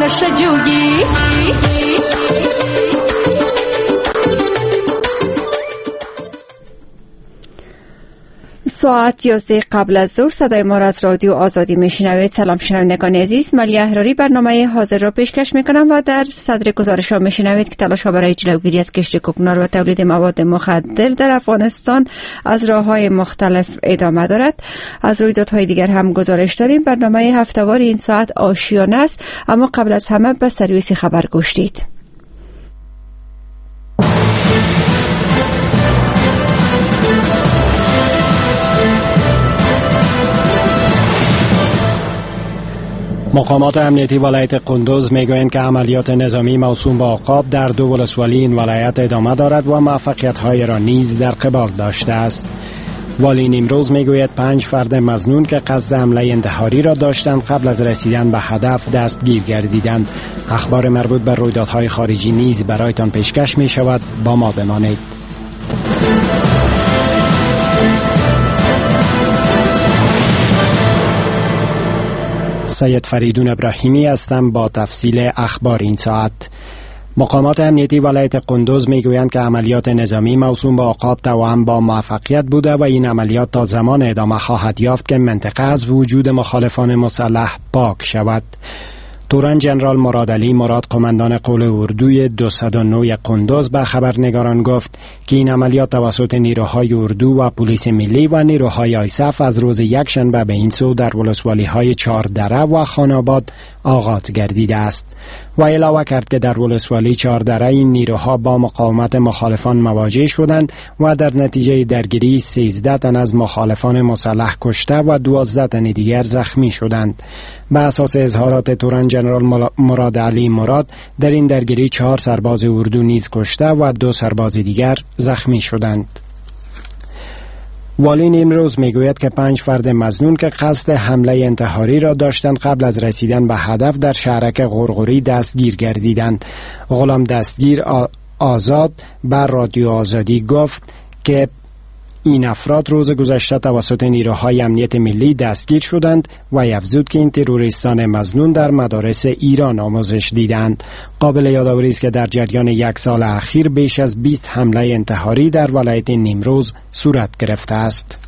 آتش جویی. ساعت 11 قبل از ظهر صدای ما را از رادیو آزادی میشنوید. سلام شنوندگان عزیز، ملیه احراری برنامه حاضر را پیشکش میکنم و در صدر گزارش ها میشنوید که تلاش ها برای جلوگیری از کشت کوکنار و تولید مواد مخدر در افغانستان از راه‌های مختلف ادامه دارد. از رویدادهای دیگر هم گزارش داریم. برنامه هفته‌وار این ساعت آشیانه است، اما قبل از همه به سرویس خبر گوش دید. مقامات امنیتی ولایت قندوز میگویند که عملیات نظامی موسوم به عقاب در دو ولسوالی این ولایت ادامه دارد و موفقیت‌های را نیز در قبال داشته است. والی نیمروز میگوید 5 فرد مظنون که قصد حمله انتحاری را داشتند قبل از رسیدن به هدف دستگیر گردیدند. اخبار مربوط به رویدادهای خارجی نیز برایتان پیشکش می شود. با ما بمانید. سید فریدون ابراهیمی هستم با تفصیل اخبار این ساعت. مقامات امنیتی ولایت قندوز میگویند که عملیات نظامی موسوم به عقاب توأم با موفقیت بوده و این عملیات تا زمان ادامه خواهد یافت که منطقه از وجود مخالفان مسلح پاک شود. تورن جنرال مرادعلی مراد قماندان قول اردوی 209 قندوز به خبرنگاران گفت که این عملیات توسط نیروهای اردو و پلیس ملی و نیروهای آیسف از روز یکشنبه به این سو در ولسوالی‌های چهاردره و خاناباد آغاز گردیده است. و علاوه کرد که در ولسوالی چهاردره این نیروها با مقاومت مخالفان مواجه شدند و در نتیجه درگیری 13 تن از مخالفان مسلح کشته و 12 تن دیگر زخمی شدند. به اساس اظهارات تورن جنرال مرادعلی مراد در این درگیری 4 سرباز اردو نیز کشته و 2 سرباز دیگر زخمی شدند. والی نیمروز میگوید که 5 فرد مظنون که قصد حمله انتحاری را داشتند قبل از رسیدن به هدف در شهرک غرغوری دستگیر گردیدند. غلام دستگیر آزاد بر رادیو آزادی گفت که این افراد روز گذشته توسط نیروهای امنیت ملی دستگیر شدند و افزود که این تروریستان مظنون در مدارس ایران آموزش دیدند. قابل یادآوری است که در جریان 1 سال اخیر بیش از 20 حمله انتحاری در ولایت نیمروز صورت گرفته است.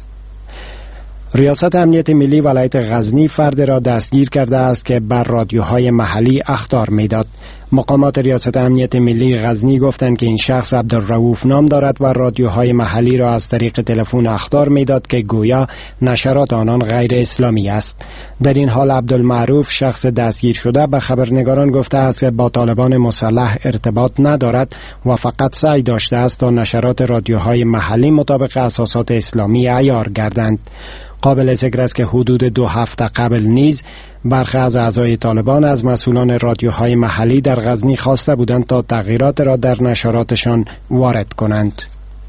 ریاست امنیت ملی ولایت غزنی فرد را دستگیر کرده است که بر رادیوهای محلی اخطار میداد. مقامات ریاست امنیت ملی غزنی گفتند که این شخص عبدالرؤوف نام دارد و رادیوهای محلی را از طریق تلفن اخطار میداد که گویا نشرات آنان غیر اسلامی است. در این حال عبدالمعروف شخص دستگیر شده به خبرنگاران گفته است که با طالبان مسلح ارتباط ندارد و فقط سعی داشته است تا نشرات رادیوهای محلی مطابق اساسات اسلامی عیار گردند. قابل ذکر است که حدود 2 هفته قبل نیز برخی از اعضای طالبان از مسئولان رادیوهای محلی در غزنی خواسته بودند تا تغییرات را در نشراتشان وارد کنند.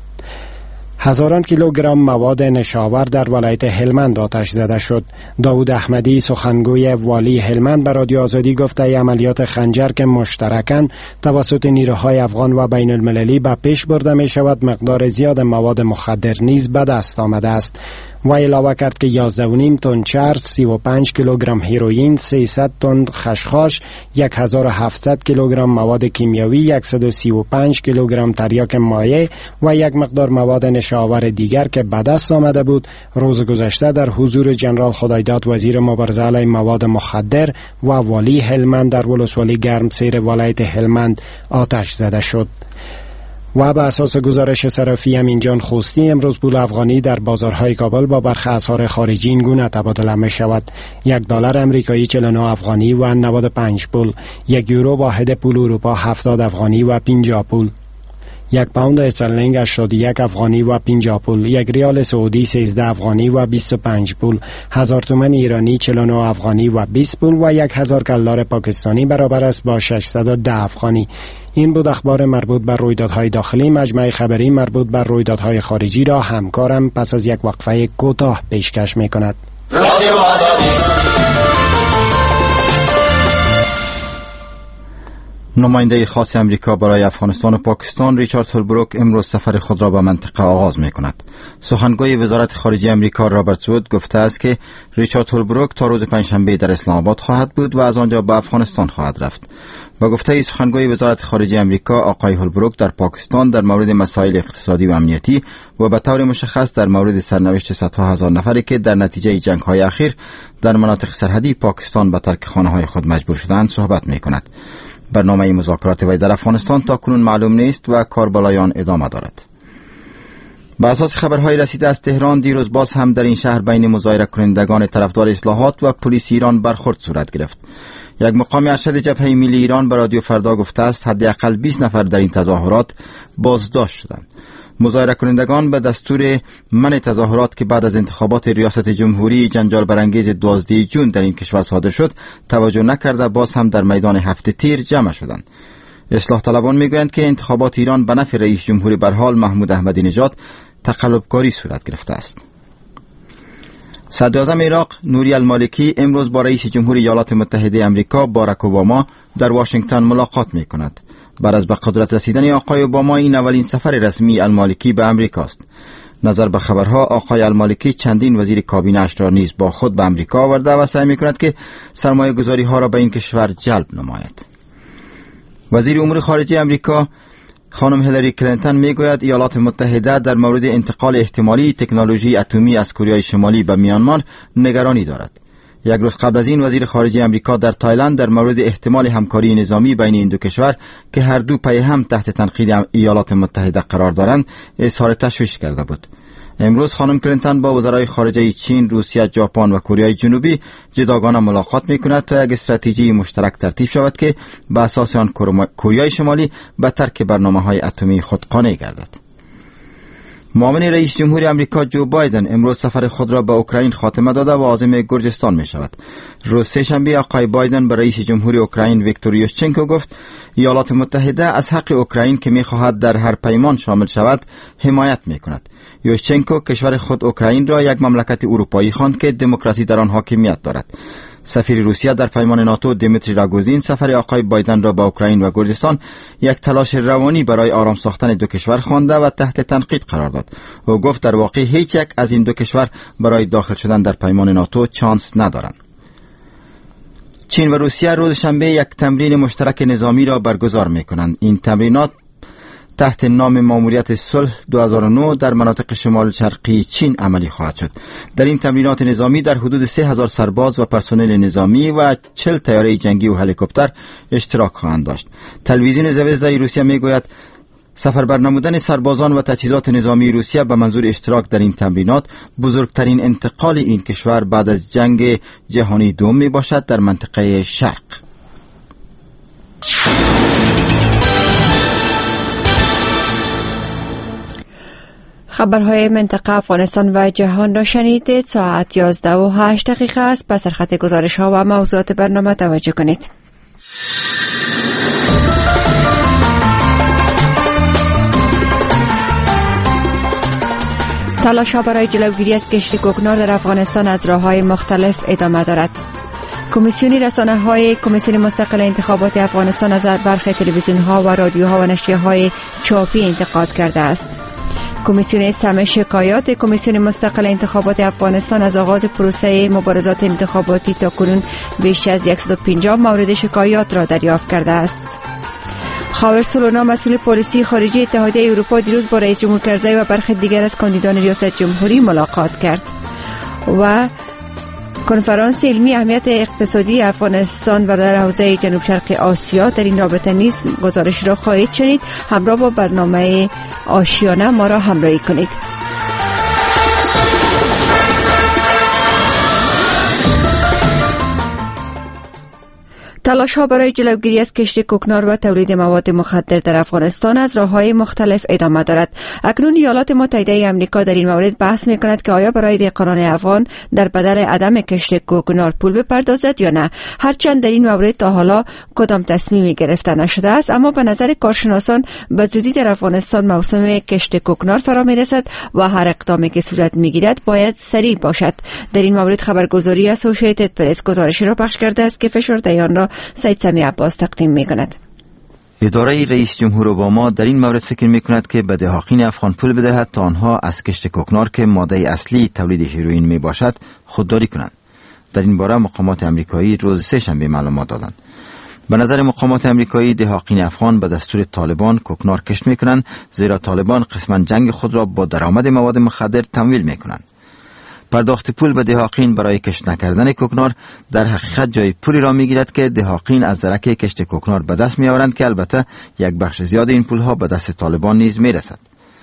هزاران کیلوگرم مواد نشاور در ولایت هلمند آتش زده شد. داود احمدی سخنگوی والی هلمند به رادیو آزادی گفته عملیات خنجر که مشترکاً توسط نیروهای افغان و بین المللی به پیش برده می شود مقدار زیاد مواد مخدر نیز به دست آمده است. و علاوه کرد که 11.5 تن چرس، 35 کیلوگرم هیروئین، 300 تن خشخاش، 1700 کیلوگرم مواد کیمیاوی، 135 کیلوگرم تریاک مایع و یک مقدار مواد نشاور دیگر که به دست آمده بود روز گذشته در حضور جنرال خدایداد وزیر مبارزه علیه مواد مخدر و والی هلمند در ولسوالی گرمسیر ولایت هلمند آتش زده شد. و به اساس گزارش صرافی امینجان خوستی امروز پول افغانی در بازارهای کابل با برخی اسعار خارجی این گونه تبادله می شود: $1 امریکایی 49 افغانی و 95 پول، 1 یورو واحد پول اروپا 70 افغانی و 50 پول، 1 پوند استرلینگ 81 افغانی و 50 پول، 1 ریال سعودی 13 افغانی و 25 پول، 1000 تومان ایرانی 49 افغانی و 20 پول و 1000 کلدار پاکستانی برابر است با 610 افغانی. این بود اخبار مربوط بر رویدادهای داخلی. مجمع خبری مربوط بر رویدادهای خارجی را همکارم پس از یک وقفه کوتاه پیشکش می‌کند. رادیو آزادی. نماینده خاص امریکا برای افغانستان و پاکستان ریچارد هولبروک امروز سفر خود را به منطقه آغاز می کند. سخنگوی وزارت خارجه امریکا رابرت وود گفته است که ریچارد هولبروک تا روز پنجشنبه در اسلام آباد خواهد بود و از آنجا به افغانستان خواهد رفت. با گفته سخنگوی وزارت خارجه امریکا آقای هولبروک در پاکستان در مورد مسائل اقتصادی و امنیتی و به طور مشخص در مورد سرنوشت صدها هزار نفری که در نتیجه جنگ‌های اخیر در مناطق سرحدی پاکستان به ترک خانه‌های خود مجبور شدند صحبت می کند. برنامه مذاکرات وی در افغانستان تا کنون معلوم نیست و کاربلای آن ادامه دارد. به اساس خبرهای رسیده از تهران دیروز باز هم در این شهر بین مظاهره کنندگان طرفدار اصلاحات و پلیس ایران برخورد صورت گرفت. یک مقام ارشد جبهه ملی ایران به رادیو فردا گفته است حداقل 20 نفر در این تظاهرات بازداشت شدند. مظاهره کنندگان به دستور منع تظاهرات که بعد از انتخابات ریاست جمهوری جنجال برانگیز 12 جون در این کشور صادر شد توجه نکرده باز هم در میدان هفت تیر جمع شدند. اصلاح طلبان میگویند که انتخابات ایران به نفع رئیس جمهوری برحال محمود احمدی نژاد تقلبکاری صورت گرفته است. صدر اعظم عراق نوری المالکی امروز با رئیس جمهوری ایالات متحده آمریکا باراک اوباما در واشنگتن ملاقات می کند. بعد از به قدرت رسیدن آقای اوباما این اولین سفر رسمی المالکی به امریکا است. نظر به خبرها آقای المالکی چندین وزیر کابینه اش را نیز با خود به امریکا آورده و سعی می کند که سرمایه گذاری ها را به این کشور جلب نماید. وزیر امور خارجه امریکا خانم هیلاری کلینتون میگوید ایالات متحده در مورد انتقال احتمالی تکنولوژی اتمی از کره شمالی به میانمار نگرانی دارد. یک روز قبل از این وزیر خارجه امریکا در تایلند در مورد احتمال همکاری نظامی بین این دو کشور که هر دو پای هم تحت تنقید ایالات متحده قرار دارند اظهار تشویش کرده بود. امروز خانم کلینتون با وزرای خارجه چین، روسیه، ژاپن و کره جنوبی جداگانه ملاقات میکند تا یک استراتژی مشترک ترتیب شود که به اساس آن کره شمالی به ترک برنامه‌های اتمی خود قانع گردد. معاون رئیس جمهور آمریکا جو بایدن امروز سفر خود را به اوکراین خاتمه داده و عازم گرجستان می شود. روز سه‌شنبه آقای بایدن به رئیس جمهور اوکراین ویکتور یوشچنکو گفت ایالات متحده از حق اوکراین که می خواهد در هر پیمان شامل شود حمایت می کند. یوشچنکو کشور خود اوکراین را یک مملکت اروپایی خواند که دموکراسی در آن حاکمیت دارد. سفیر روسیه در پیمان ناتو دیمیتری راگوزین سفر آقای بایدن را به اوکراین و گرجستان یک تلاش روانی برای آرام ساختن دو کشور خوانده و تحت تنقید قرار داد. او گفت در واقع هیچ یک از این دو کشور برای داخل شدن در پیمان ناتو چانس ندارند. چین و روسیه روز شنبه یک تمرین مشترک نظامی را برگزار می‌کنند. این تمرینات تحت نام ماموریت صلح 2009 در مناطق شمال شرقی چین عملی خواهد شد. در این تمرینات نظامی در حدود 3000 سرباز و پرسنل نظامی و 40 طیاره جنگی و هلیکوپتر اشتراک خواهند داشت. تلویزیون زوزدای روسیه میگوید سفربر نمودن سربازان و تجهیزات نظامی روسیه به منظور اشتراک در این تمرینات بزرگترین انتقال این کشور بعد از جنگ جهانی دوم می باشد در منطقه شرق. خبرهای منطقه افغانستان و جهان را شنیدید. ساعت 11:08 است. پس در خط گزارش ها و موضوعات برنامه توجه کنید. تلاش ها برای جلوگیری از کشت کوکنار در افغانستان از راه‌های مختلف ادامه دارد. کمیسیون رسانه‌های کمیسیون مستقل انتخابات افغانستان از برخی تلویزیون‌ها و رادیوها و نشریه‌های چاپی انتقاد کرده است. کمیسیون سمع شکایات کمیسیون مستقل انتخابات افغانستان از آغاز پروسه مبارزات انتخاباتی تا کنون بیش از 150 مورد شکایات را دریافت کرده است. خاور سولونا مسئول پلیسی خارجی اتحادیه اروپا دیروز با رئیس جمهور کرزی و برخی دیگر از کاندیدان ریاست جمهوری ملاقات کرد و کنفرانس علمی اهمیت اقتصادی افغانستان و در حوزه جنوب شرق آسیا در این رابطه نیز گزارش را خواهید شنید. همراه با برنامه آشیانه ما را همراهی کنید. تلاش ها برای جلوگیری از کشت کوکنار و تولید مواد مخدر در افغانستان از راه‌های مختلف ادامه دارد. اکنون ایالات متحده آمریکا در این مورد بحث می‌کند که آیا برای دهقانان افغان در بدل عدم کشت کوکنار پول بپردازد یا نه. هرچند در این مورد تا حالا کدام تصمیمی گرفته نشده است، اما به نظر کارشناسان به زودی در افغانستان موسم کشت کوکنار فرا می‌رسد و هر اقدامی که صورت می‌گیرد باید سریع باشد. در این مورد خبرگزاری اسوسییتد پرس گزارشی را پخش کرده است که فشرده آن را سید سمیع عباس تقدیم می کند. اداره رئیس جمهور اوباما در این مورد فکر می‌کند که به دهاقین افغان پول بدهد تا آنها از کشت کوکنار که ماده اصلی تولید هیروئین میباشد خودداری کنند. در این باره مقامات امریکایی روز سه‌شنبه معلومات دادند. به نظر مقامات امریکایی دهاقین افغان به دستور طالبان کوکنار کشت می‌کنند، زیرا طالبان قسماً جنگ خود را با درآمد مواد مخدر تمویل می‌کنند. پرداخت پول به دهاقین برای کشت نکردن کوکنار در حقیقت جای پولی را میگیرد که دهاقین از درک کشت کوکنار به دست میآورند که البته یک بخش زیاد این پولها به دست طالبان نیز میرسد.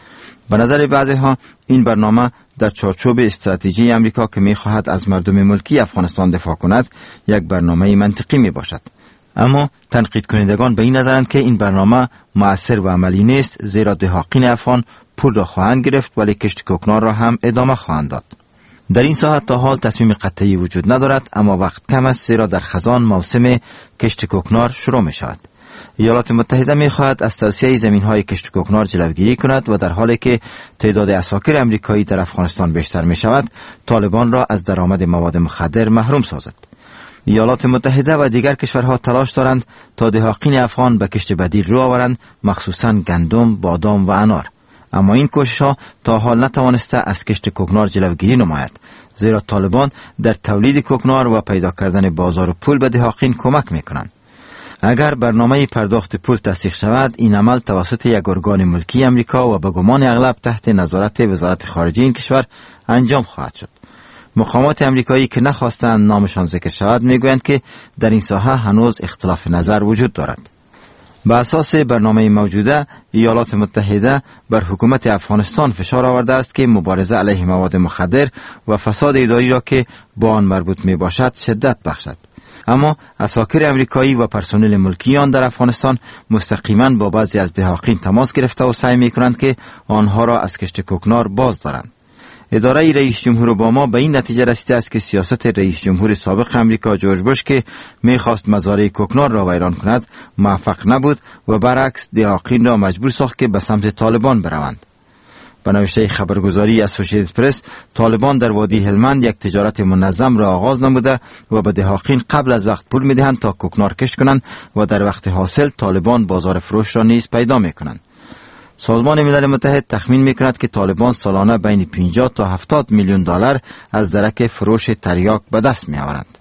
به نظر بعضی‌ها این برنامه در چارچوب استراتژی امریکا که میخواهد از مردم ملکی افغانستان دفاع کند یک برنامه منطقی میباشد. اما تنقید کنندگان به این نظرند که این برنامه مؤثر و عملی نیست، زیرا دهاقین افغان پول را خواهند گرفت ولی کشت کوکنار را هم ادامه خواهند داد. در این ساحه تا حال تصمیم قطعی وجود ندارد، اما وقت کم است، زیرا در خزان موسم کشت کوکنار شروع می شود. ایالات متحده می خواهد از توسعه زمین‌های کشت کوکنار جلوگیری کند و در حالی که تعداد عساکر امریکایی در افغانستان بیشتر می شود، طالبان را از درآمد مواد مخدر محروم سازد. ایالات متحده و دیگر کشورها تلاش دارند تا دهاقین افغان به کشت بدیل رو آورند، مخصوصاً گندم، بادام و انار. اما این کوشش‌ها تا حال نتوانسته از کشت کوکنار جلوگیری نماید، زیرا طالبان در تولید کوکنار و پیدا کردن بازار پول به دهاقین کمک می‌کنند. اگر برنامه پرداخت پول تصدیق شود، این عمل توسط یک ارگان ملکی امریکا و به گمان اغلب تحت نظارت وزارت خارجه این کشور انجام خواهد شد. مقامات امریکایی که نخواستند نامشان ذکر شود میگویند که در این ساحه هنوز اختلاف نظر وجود دارد. به اساس برنامه موجوده، ایالات متحده بر حکومت افغانستان فشار آورده است که مبارزه علیه مواد مخدر و فساد اداری را که با آن مربوط می باشد شدت بخشد. اما عساکر امریکایی و پرسنل ملکی آن در افغانستان مستقیما با بعضی از دهاقین تماس گرفته و سعی می کنند که آنها را از کشت کوکنار باز دارند. اداره رئیس جمهور اوباما به این نتیجه رسیده است که سیاست رئیس جمهور سابق امریکا جورج بوش که می‌خواست مزارع کوکنار را ویران کند موفق نبود و برعکس دهاقین را مجبور ساخت که به سمت طالبان بروند. به نوشته خبرگزاری اسوسییتد پرس، طالبان در وادی هلمند یک تجارت منظم را آغاز نموده و به دهاقین قبل از وقت پول می‌دهند تا کوکنار کشت کنند و در وقت حاصل طالبان بازار فروش را نیز پیدا می‌کنند. سازمان ملل متحد تخمین می‌کند که طالبان سالانه بین 50 تا 70 میلیون دلار از درک فروش تریاک به دست می‌آورند.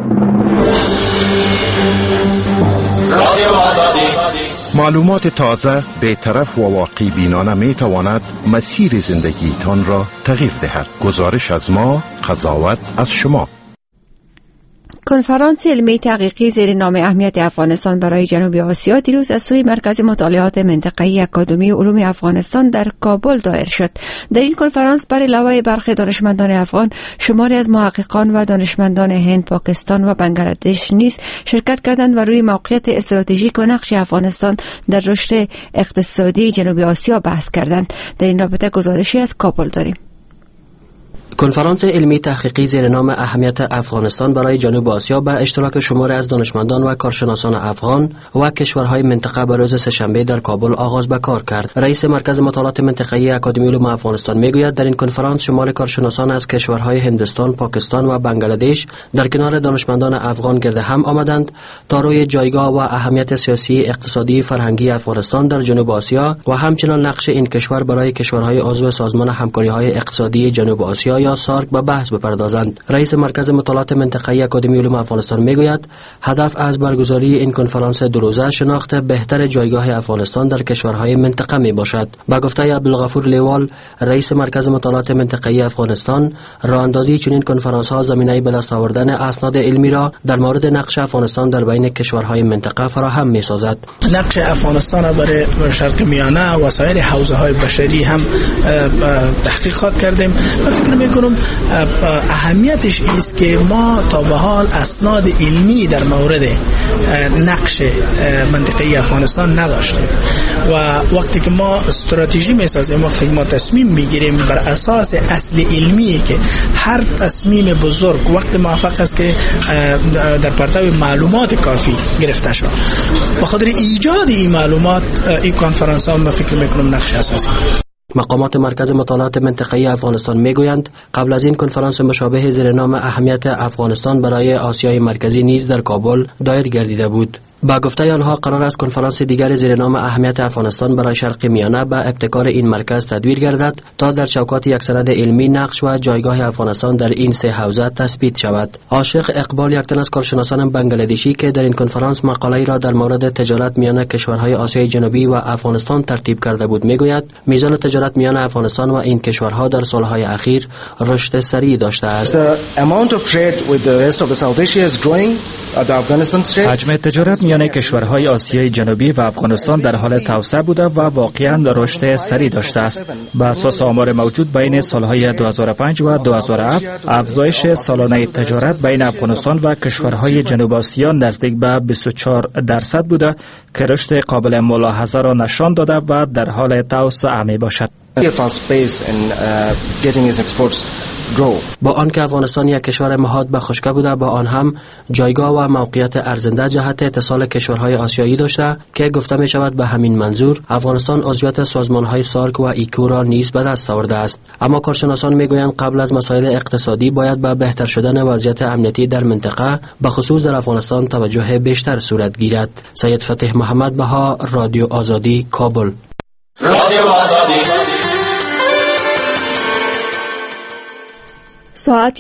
معلومات تازه، بی‌طرف و واقع بینانه می‌تواند مسیر زندگیتان را تغییر دهد. گزارش از ما، قضاوت از شما. کنفرانس علمی تحقیقی زیر نام اهمیت افغانستان برای جنوب آسیا دیروز از سوی مرکز مطالعات منطقه‌ای اکادمی علوم افغانستان در کابل دایر شد. در این کنفرانس بر علاوه برخی دانشمندان افغان، شماری از محققان و دانشمندان هند، پاکستان و بنگلادش نیز شرکت کردند و روی موقعیت استراتژیک و نقش افغانستان در رشد اقتصادی جنوب آسیا بحث کردند. در این رابطه گزارشی از کابل داریم. کنفرانس علمی تحقیقی زیر نام اهمیت افغانستان برای جنوب آسیا به اشتراک شماری از دانشمندان و کارشناسان افغان و کشورهای منطقه به روز سه‌شنبه در کابل آغاز به کار کرد. رئیس مرکز مطالعات منطقه‌ای اکادمی علوم افغانستان میگوید در این کنفرانس شمار کارشناسان از کشورهای هندوستان، پاکستان و بنگلادش در کنار دانشمندان افغان گرد هم آمدند تا روی جایگاه و اهمیت سیاسی، اقتصادی، فرهنگی افغانستان در جنوب آسیا و همچنین نقش این کشور برای کشورهای عضو سازمان همکاری‌های اقتصادی جنوب آسیا یا سارک به بحث بپردازند. رئیس مرکز مطالعات منطقه‌ای اکادمی علوم افغانستان میگوید هدف از برگزاری این کنفرانس دو روزه شناخت بهتر جایگاه افغانستان در کشورهای منطقه می باشد. با گفته عبدالغفور لیوال، رئیس مرکز مطالعات منطقه‌ای افغانستان، راهاندازی چنین کنفرانس ها زمینه به دست آوردن اسناد علمی را در مورد نقش افغانستان در بین کشورهای منطقه فراهم می سازد. نقش افغانستان برای شرق میانه و سایر حوزه‌های بشری هم تحقیقات کردیم. فکر می‌کنم اهمیتش است که ما تا به حال اسناد علمی در مورد نقش منطقه افغانستان نداشتیم و وقتی که ما استراتژی می‌سازیم، وقتی که ما تصمیم می‌گیریم بر اساس اصل علمی که هر تصمیم بزرگ وقت موفق است که در پرتو معلومات کافی گرفته شود. به خاطر ایجاد این معلومات این کنفرانس ها من فکر می‌کنم نقش اساسی. مقامات مرکز مطالعات منطقه‌ای افغانستان میگویند قبل از این کنفرانس مشابه زیر نام اهمیت افغانستان برای آسیای مرکزی نیز در کابل دایر گردیده بود. با گفته آنها قرار است کنفرانس دیگر زیر نام اهمیت افغانستان برای شرق میانه به ابتکار این مرکز تدویر گردد تا در چوکات یک سند علمی نقش و جایگاه افغانستان در این سه حوزه تثبیت شود. عاشق اقبال، یک تن از کارشناسان بنگلادشی که در این کنفرانس مقاله‌ای را در مورد تجارت میان کشورهای آسیای جنوبی و افغانستان ترتیب کرده بود، میگوید میزان تجارت میان افغانستان و این کشورها در سالهای اخیر رشد سریع داشته است. حجم تجارت میان کشورهای آسیای جنوبی و افغانستان در حال توسعه بوده و واقعاً رشد سریع داشته است. بر اساس آمار موجود بین سالهای 2005 و 2007 افزایش سالانه تجارت بین افغانستان و کشورهای جنوب آسیا نزدیک به 24% بوده که رشد قابل ملاحظه را نشان داده و در حال توسعه می باشد. با آنکه افغانستان یک کشور محاط به خشکی بوده، با آن هم جایگاه و موقعیت ارزنده جهت اتصال کشورهای آسیایی داشته که گفته می شود به همین منظور افغانستان عضویت سازمانهای سارک و ایکو را نیز به دست آورده است. اما کارشناسان می گویند قبل از مسائل اقتصادی باید به بهتر شدن وضعیت امنیتی در منطقه به خصوص در افغانستان توجه بیشتر صورت گیرد. سید فتح محمد بها، رادیو آزادی، کابل. رادیو آزادی. ساعت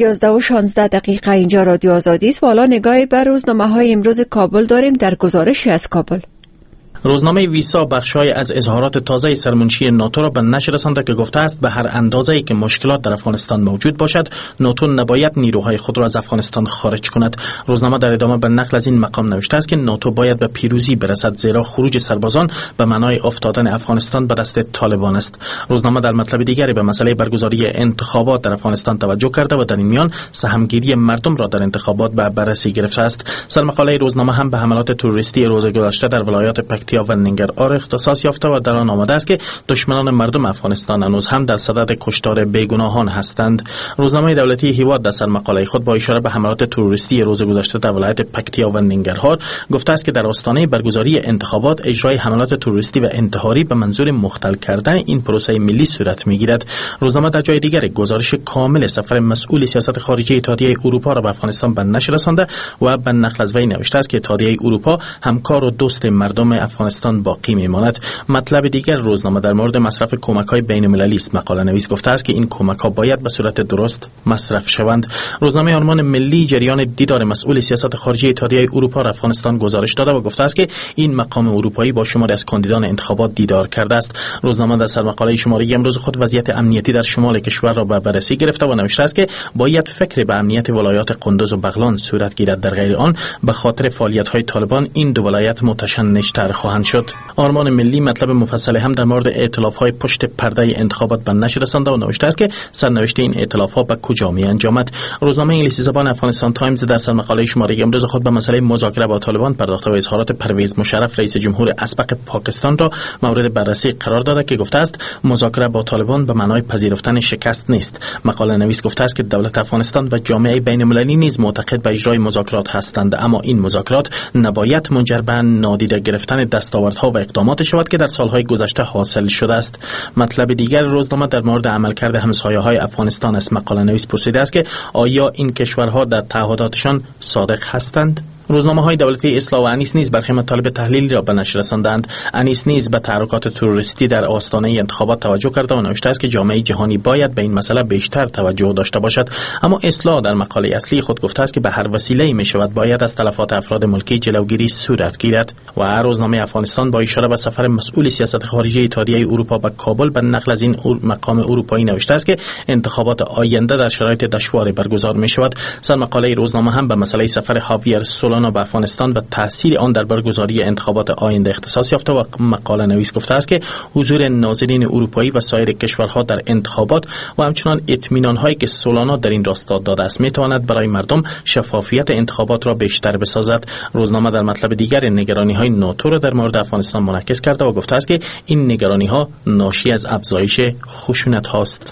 11:16 اینجا رادیو آزادی است و حالا نگاهی بر روزنامه‌های امروز کابل داریم. در گزارشی از کابل، روزنامه ویسا بخشای از اظهارات تازه سرمنشی ناتو را به نشر رسانده که گفته است به هر اندازه‌ای که مشکلات در افغانستان موجود باشد، ناتو نباید نیروهای خود را از افغانستان خارج کند. روزنامه در ادامه به نقل از این مقام نوشته است که ناتو باید به پیروزی برسد، زیرا خروج سربازان به معنای افتادن افغانستان به دست طالبان است. روزنامه در مطلب دیگری به مسئله برگزاری انتخابات در افغانستان توجه کرده و در این میان سهمگیری مردم را در انتخابات به بررسی گرفته است. سرمقاله روزنامه هم به حملات تروریستی روز گذشته در ولایات پکتیا و ننگرهار اختصاص یافته و در آن آمده است که دشمنان مردم افغانستان هنوز هم در صدد کشتار بیگناهان هستند. روزنامه دولتی هیواد در سرمقاله خود با اشاره به حملات تروریستی روز گذشته در ولایت پکتیا و ننگرهار گفته است که در آستانه برگزاری انتخابات اجرای حملات تروریستی و انتحاری به منظور مختل کردن این پروسه ملی صورت میگیرد. روزنامه در جای دیگر گزارش کامل سفر مسئول سیاست خارجی اتحادیه اروپا را به افغانستان به نشر رسانده و به نقل از وی نوشته است که اتحادیه اروپا همکار و دوست مردم افغانستان باقی میماند. مطلب دیگر روزنامه در مورد مصرف کمک‌های بین‌المللی است. مقاله نویس گفته است که این کمک‌ها باید به صورت درست مصرف شوند. روزنامه آلمان ملی جریان دیدار مسئول سیاست خارجی اتحادیه اروپا را افغانستان گزارش داده و گفته است که این مقام اروپایی با شماری از کاندیدان انتخابات دیدار کرده است. روزنامه در سرمقاله شماره امروز خود وضعیت امنیتی در شمال کشور را به بررسی گرفته و نوشته است که باید فکر به امنیت ولایات قندوز و بغلان صورت گیرد، در غیر آن به خاطر فعالیت‌های طالبان این دو ولایت متشنج‌تر خواهند شد. آرمان ملی مطلب مفصل هم در مورد ائتلاف‌های پشت پرده انتخابات به نشر رسانده و نوشته است که سرنوشت این ائتلاف‌ها به کجا می‌انجامد. روزنامه انگلیسی زبان افغانستان تایمز در سرمقاله شماره امروز خود به مسئله مذاکره با طالبان پرداخته و اظهارات پرویز مشرف رئیس جمهور اسبق پاکستان را مورد بررسی قرار داده که گفته است مذاکره با طالبان به معنای پذیرفتن شکست نیست. مقاله نویس گفته است که دولت افغانستان و جامعه بین‌المللی نیز معتقد به اجرای مذاکرات هستند، اما این مذاکرات نباید منجر به نادیده گرفتن دستاوردها و اقدامات شود که در سالهای گذشته حاصل شده است. مطلب دیگر روزنامه در مورد عملکرد همسایه‌های افغانستان است. مقاله نویس پرسیده است که آیا این کشورها در تعهداتشان صادق هستند؟ روزنامه‌های دولتی اصلاح و انیس نیز برخی مطالب تحلیلی را به نشر رساندند. انیس نیز به تحرکات تروریستی در آستانه انتخابات توجه کرده و نوشته است که جامعه جهانی باید به این مسئله بیشتر توجه داشته باشد. اما اصلاح در مقاله اصلی خود گفته است که به هر وسیله‌ای می‌شود باید از تلفات افراد ملکی جلوگیری صورت گیرد. و روزنامه افغانستان با اشاره به سفر مسئول سیاست خارجی اتحادیه اروپا به کابل به نقل از این مقام اروپایی نوشته است که انتخابات آینده در شرایط دشواری برگزار می‌شود. سرمقاله روزنامه هم به مسئله سفر هاویر به افغانستان و تاثیر آن در برگزاری انتخابات آینده اختصاص یافته و مقاله نویس گفته است که حضور ناظرین اروپایی و سایر کشورها در انتخابات و همچنان اطمینان‌هایی که سولانا در این راستا داده است می‌تواند برای مردم شفافیت انتخابات را بیشتر بسازد. روزنامه در مطلب دیگر نگرانی‌های ناتو را در مورد افغانستان منعکس کرده و گفته است که این نگرانی‌ها ناشی از افزایش خشونت هاست.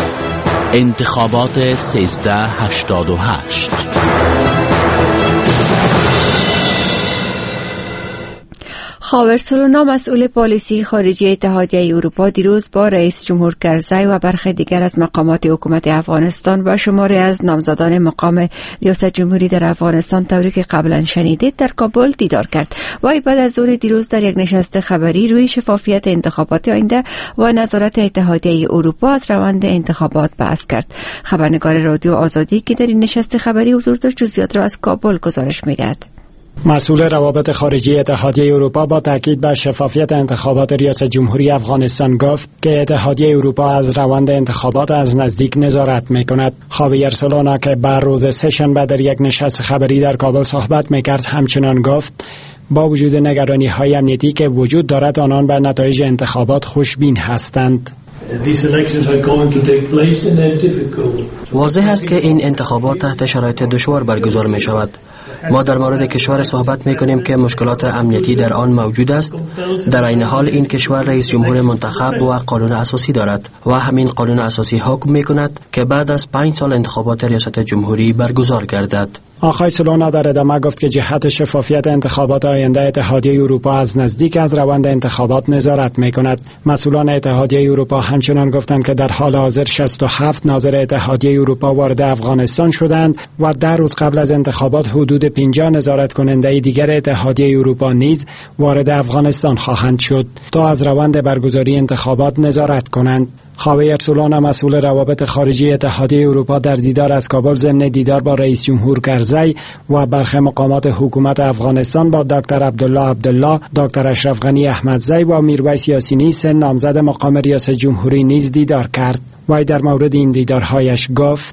انتخابات 1388 خاورسلونا مسئول پالیسی خارجی اتحادیه اروپا دیروز با رئیس جمهور کرزی و برخی دیگر از مقامات حکومت افغانستان و شماری از نامزدان مقام ریاست جمهوری در افغانستان طوری که قبلا شنیدید در کابل دیدار کرد. وی بعد از ظهر دیروز در یک نشست خبری روی شفافیت انتخابات آینده و نظارت اتحادیه اروپا از روند انتخابات بحث کرد. خبرنگار رادیو آزادی که در این نشست خبری حضور داشت جزئیات را از کابل گزارش می‌دهد. مسئول روابط خارجی اتحادیه اروپا با تاکید بر شفافیت انتخابات ریاست جمهوری افغانستان گفت که اتحادیه اروپا از روند انتخابات از نزدیک نظارت می‌کند. خاویر سولونا که بر روز سه‌شنبه در یک نشست خبری در کابل صحبت می‌کرد همچنان گفت با وجود نگرانی‌های امنیتی که وجود دارد آنان به نتایج انتخابات خوشبین هستند. واضح است که این انتخابات تحت شرایط دشوار برگزار می شود. ما در مورد کشور صحبت می کنیم که مشکلات امنیتی در آن موجود است. در این حال این کشور رئیس جمهور منتخب و قانون اساسی دارد و همین قانون اساسی حکم می کند که بعد از 5 سال انتخابات ریاست جمهوری برگزار گردد. آقای سولونا در ادامه گفت که جهت شفافیت انتخابات آینده اتحادیه اروپا از نزدیک از روند انتخابات نظارت می‌کند. مسئولان اتحادیه اروپا همچنان گفتند که در حال حاضر 67 ناظر اتحادیه اروپا وارد افغانستان شدند و در روز قبل از انتخابات حدود 50 نظارت کننده دیگر اتحادیه اروپا نیز وارد افغانستان خواهند شد تا از روند برگزاری انتخابات نظارت کنند. خاویر سولونا مسئول روابط خارجی اتحادیه اروپا در دیدار از کابل ضمن دیدار با رئیس جمهور کرزی و برخی مقامات حکومت افغانستان با دکتر عبدالله، دکتر اشرف غنی احمدزی و میرویس یاسینی سه نامزد مقام ریاست جمهوری نیز دیدار کرد. وی در مورد این دیدارهایش گفت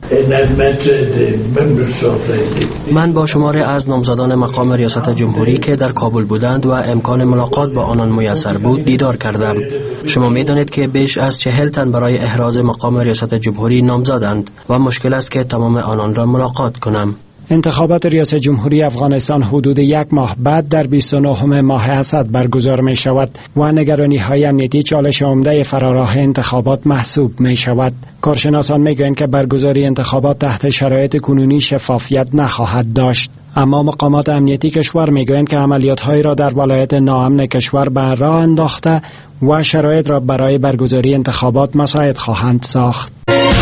من با شماری از نامزدان مقام ریاست جمهوری که در کابل بودند و امکان ملاقات با آنان میسر بود دیدار کردم. شما میدانید که بیش از 40 تن برای احراز مقام ریاست جمهوری نامزدند و مشکل است که تمام آنان را ملاقات کنم. انتخابات ریاست جمهوری افغانستان حدود 1 ماه بعد در 29 ماه اسد برگزار می شود و نگرانی های امنیتی چالش عمده فراراه انتخابات محسوب می شود. کارشناسان می گویند که برگزاری انتخابات تحت شرایط کنونی شفافیت نخواهد داشت. اما مقامات امنیتی کشور می گویند که عملیات هایی را در ولایت ناامن کشور به راه انداخته و شرایط را برای برگزاری انتخابات مساعد خواهند ساخت.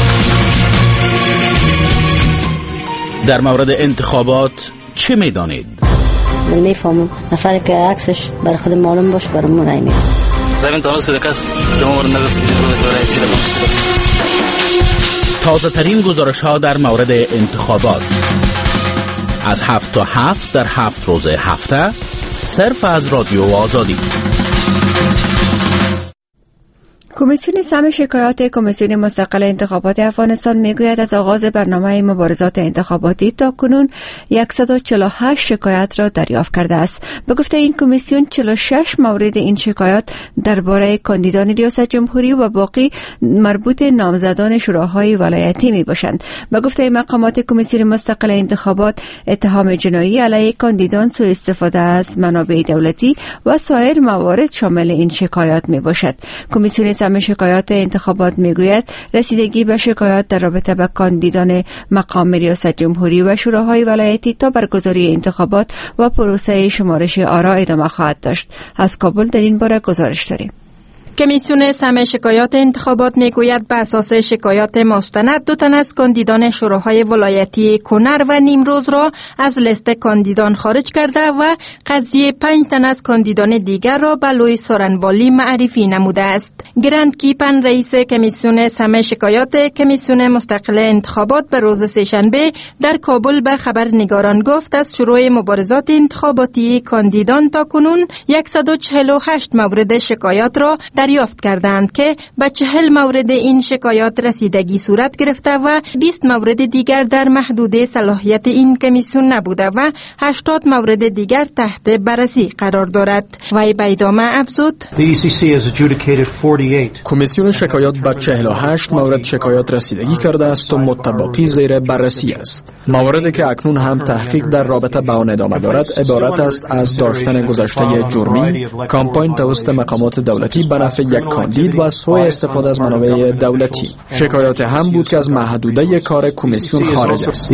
در مورد انتخابات چه می‌دانید؟ من میفهمم نفری که عکسش برای خود معلوم باشه برای من رای میده. تازه ترین گزارش ها در مورد انتخابات از 7 تا 7 در 7 روز هفته صرف از رادیو آزادی. کمیسیون سم شکایات کمیسیون مستقل انتخابات افغانستان میگوید از آغاز برنامه مبارزات انتخاباتی تا کنون 148 شکایت را دریافت کرده است. به گفته این کمیسیون 46 مورد این شکایات درباره کاندیدان ریاست جمهوری و باقی مربوط نامزدان شوراهای ولایتی می باشند. به گفته مقامات کمیسیون مستقل انتخابات اتهام جنایی علیه کاندیدان سوء استفاده از منابع دولتی و سایر موارد شامل این شکایات می باشد. کمیسیون سم شکایات انتخابات میگوید رسیدگی به شکایات در رابطه با کاندیدان مقام ریاست جمهوری و شوراهای ولایتی تا برگزاری انتخابات و پروسه شمارش آرا ادامه خواهد داشت. از کابل در این باره گزارش داریم. کمیسیون سم شکایات انتخابات میگوید به اساس شکایات مستند 2 تن از کاندیدان شوراهای ولایتی کنر و نیمروز را از لیست کاندیدان خارج کرده و قضیه 5 تن از کاندیدان دیگر را به لوی سورنوالی معرفی نموده است. گرند کیپن رئیس کمیسیون سم شکایات کمیسیون مستقل انتخابات به روز سه‌شنبه در کابل به خبرنگاران گفت از شروع مبارزات انتخاباتی کاندیدان تا کنون 148 مورد شکایات را دریافت کردند که به 40 مورد این شکایات رسیدگی صورت گرفته و 20 مورد دیگر در محدوده صلاحیت این کمیسیون نبوده و 80 مورد دیگر تحت بررسی قرار دارد. وی به ادامه افزود کمیسیون شکایات به 48 مورد شکایات رسیدگی کرده است و متباقی زیر بررسی است. مواردی که اکنون هم تحقیق در رابطه با آن ادامه دارد عبارت است از داشتن گذشته جرمی، کامپاین توسط مقامات دولتی به نفع حذف یک کاندید و سوء استفاده از منابع دولتی. شکایات هم بود که از محدوده کار کمیسیون خارج است.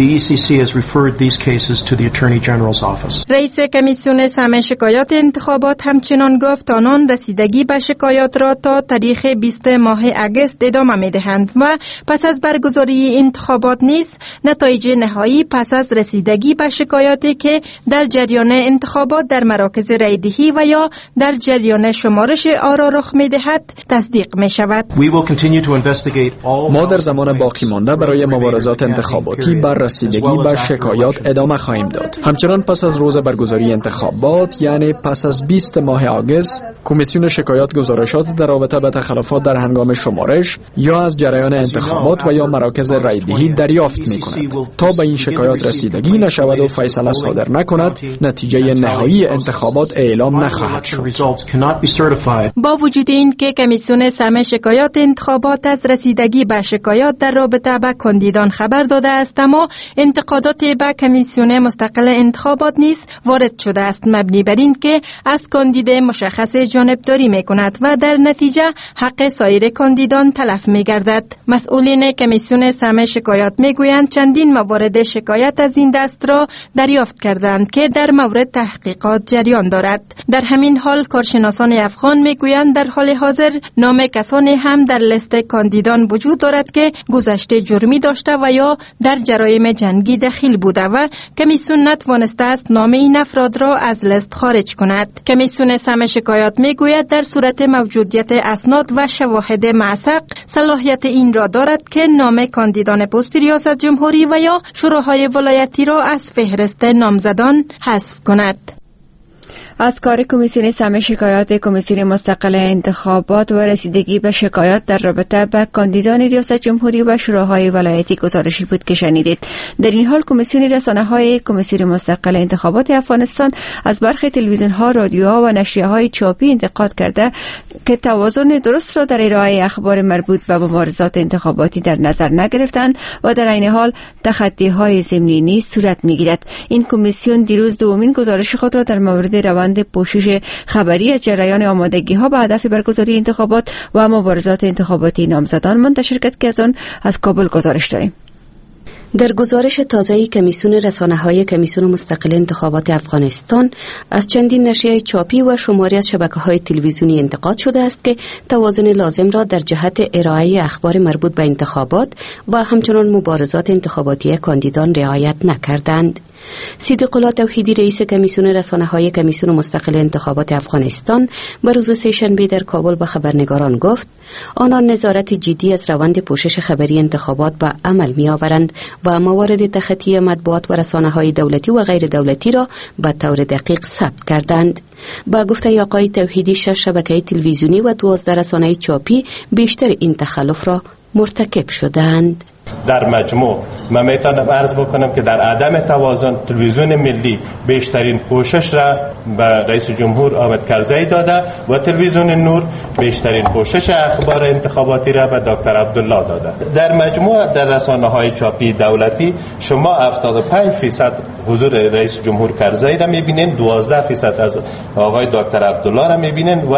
رئیس کمیسیون سمع شکایات انتخابات همچنان گفت آنان رسیدگی به شکایات را تا تاریخ 20 ماه اگست ادامه می‌دهند و پس از برگزاری انتخابات نیز نتایج نهایی پس از رسیدگی به شکایاتی که در جریان انتخابات در مراکز رایدهی و یا در جریان شمارش آرا رخ می‌دهد تصدیق می‌شود. ما در زمان باقی مانده برای مبارزات انتخاباتی بر رسیدگی به شکایات ادامه خواهیم داد. همچنان پس از روز برگزاری انتخابات یعنی پس از 20 ماه آگوست کمیسیون شکایات گزارشات در رابطه با تخلفات در هنگام شمارش یا از جریان انتخابات و یا مراکز رایدهی دریافت می‌کند. تا به این شکایات رسیدگی نشود و فیصله صادر نکند نتیجه نهایی انتخابات اعلام نخواهد شد. با وجود این که کمیسیون سمع شکایات انتخابات از رسیدگی به شکایات در رابطه با کاندیدان خبر داده است، اما انتقادات به کمیسیون مستقل انتخابات نیز وارد شده است مبنی بر این که از کاندید مشخص جانبداری می‌کند و در نتیجه حق سایر کاندیدان تلف می‌گردد. مسئولین کمیسیون سمع شکایات می‌گویند چندین موارد شکایت از این دست را دریافت کردند که در مورد تحقیقات جریان دارد. در همین حال کارشناسان افغان می‌گویند در حال حاضر نام کسانی هم در لیست کاندیدان وجود دارد که گذشته جرمی داشته و یا در جرایم جنگی دخیل بوده و کمیسیون نتوانسته است نام این افراد را از لیست خارج کند. کمیسیون سمع شکایات میگوید در صورت موجودیت اسناد و شواهد موثق صلاحیت این را دارد که نام کاندیدان پست ریاست جمهوری و یا شوراهای ولایتی را از فهرست نامزدان حذف کند. از کار کمیسیون سمع شکایات کمیسیون مستقل انتخابات و رسیدگی به شکایات در رابطه با کاندیدان ریاست جمهوری و شوراهای ولایتی گزارشی بود که شنیدید. در این حال کمیسیون رسانه‌های کمیسیون مستقل انتخابات افغانستان از برخی تلویزیون‌ها، رادیوها و نشریه‌های چاپی انتقاد کرده که توازن درست را در ارائه اخبار مربوط به مبارزات انتخاباتی در نظر نگرفتند و در عین حال تخطی‌های ضمنی نیز صورت می‌گیرد. این کمیسیون دیروز دومین گزارش خود را در مورد روند پوشش خبری از جریان آمادگی‌ها به هدف برگزاری انتخابات و مبارزات انتخاباتی نامزدان منتشر کرد که از آن از کابل گزارش داریم. در گزارش تازه کمیسیون رسانه‌های کمیسیون مستقل انتخابات افغانستان از چندین نشریه چاپی و شماری از شبکه‌های تلویزیونی انتقاد شده است که توازن لازم را در جهت ارائه اخبار مربوط به انتخابات و همچنین مبارزات انتخاباتی کاندیدان رعایت نکردند. صدیق الله توحیدی رئیس کمیسیون رسانه‌های کمیسیون مستقل انتخابات افغانستان به روز سه‌شنبه در کابل به خبرنگاران گفت آنان نظارت جدی از روند پوشش خبری انتخابات به عمل می‌آورند و موارد تخطی مطبوعات و رسانه‌های دولتی و غیر دولتی را به طور دقیق ثبت کردند. با گفته آقای توحیدی 6 شبکه تلویزیونی و 12 رسانه چاپی بیشتر این تخلف را مرتکب شدند. در مجموع من میتونم عرض بکنم که در عدم توازن تلویزیون ملی بیشترین پوشش را به رئیس جمهور حامد کرزی داده و تلویزیون نور بیشترین پوشش اخبار انتخاباتی را به دکتر عبدالله داده. در مجموع در رسانه‌های چاپی دولتی شما 75% حضور رئیس جمهور کرزی را میبینین، 12% از آقای دکتر عبدالله را میبینین و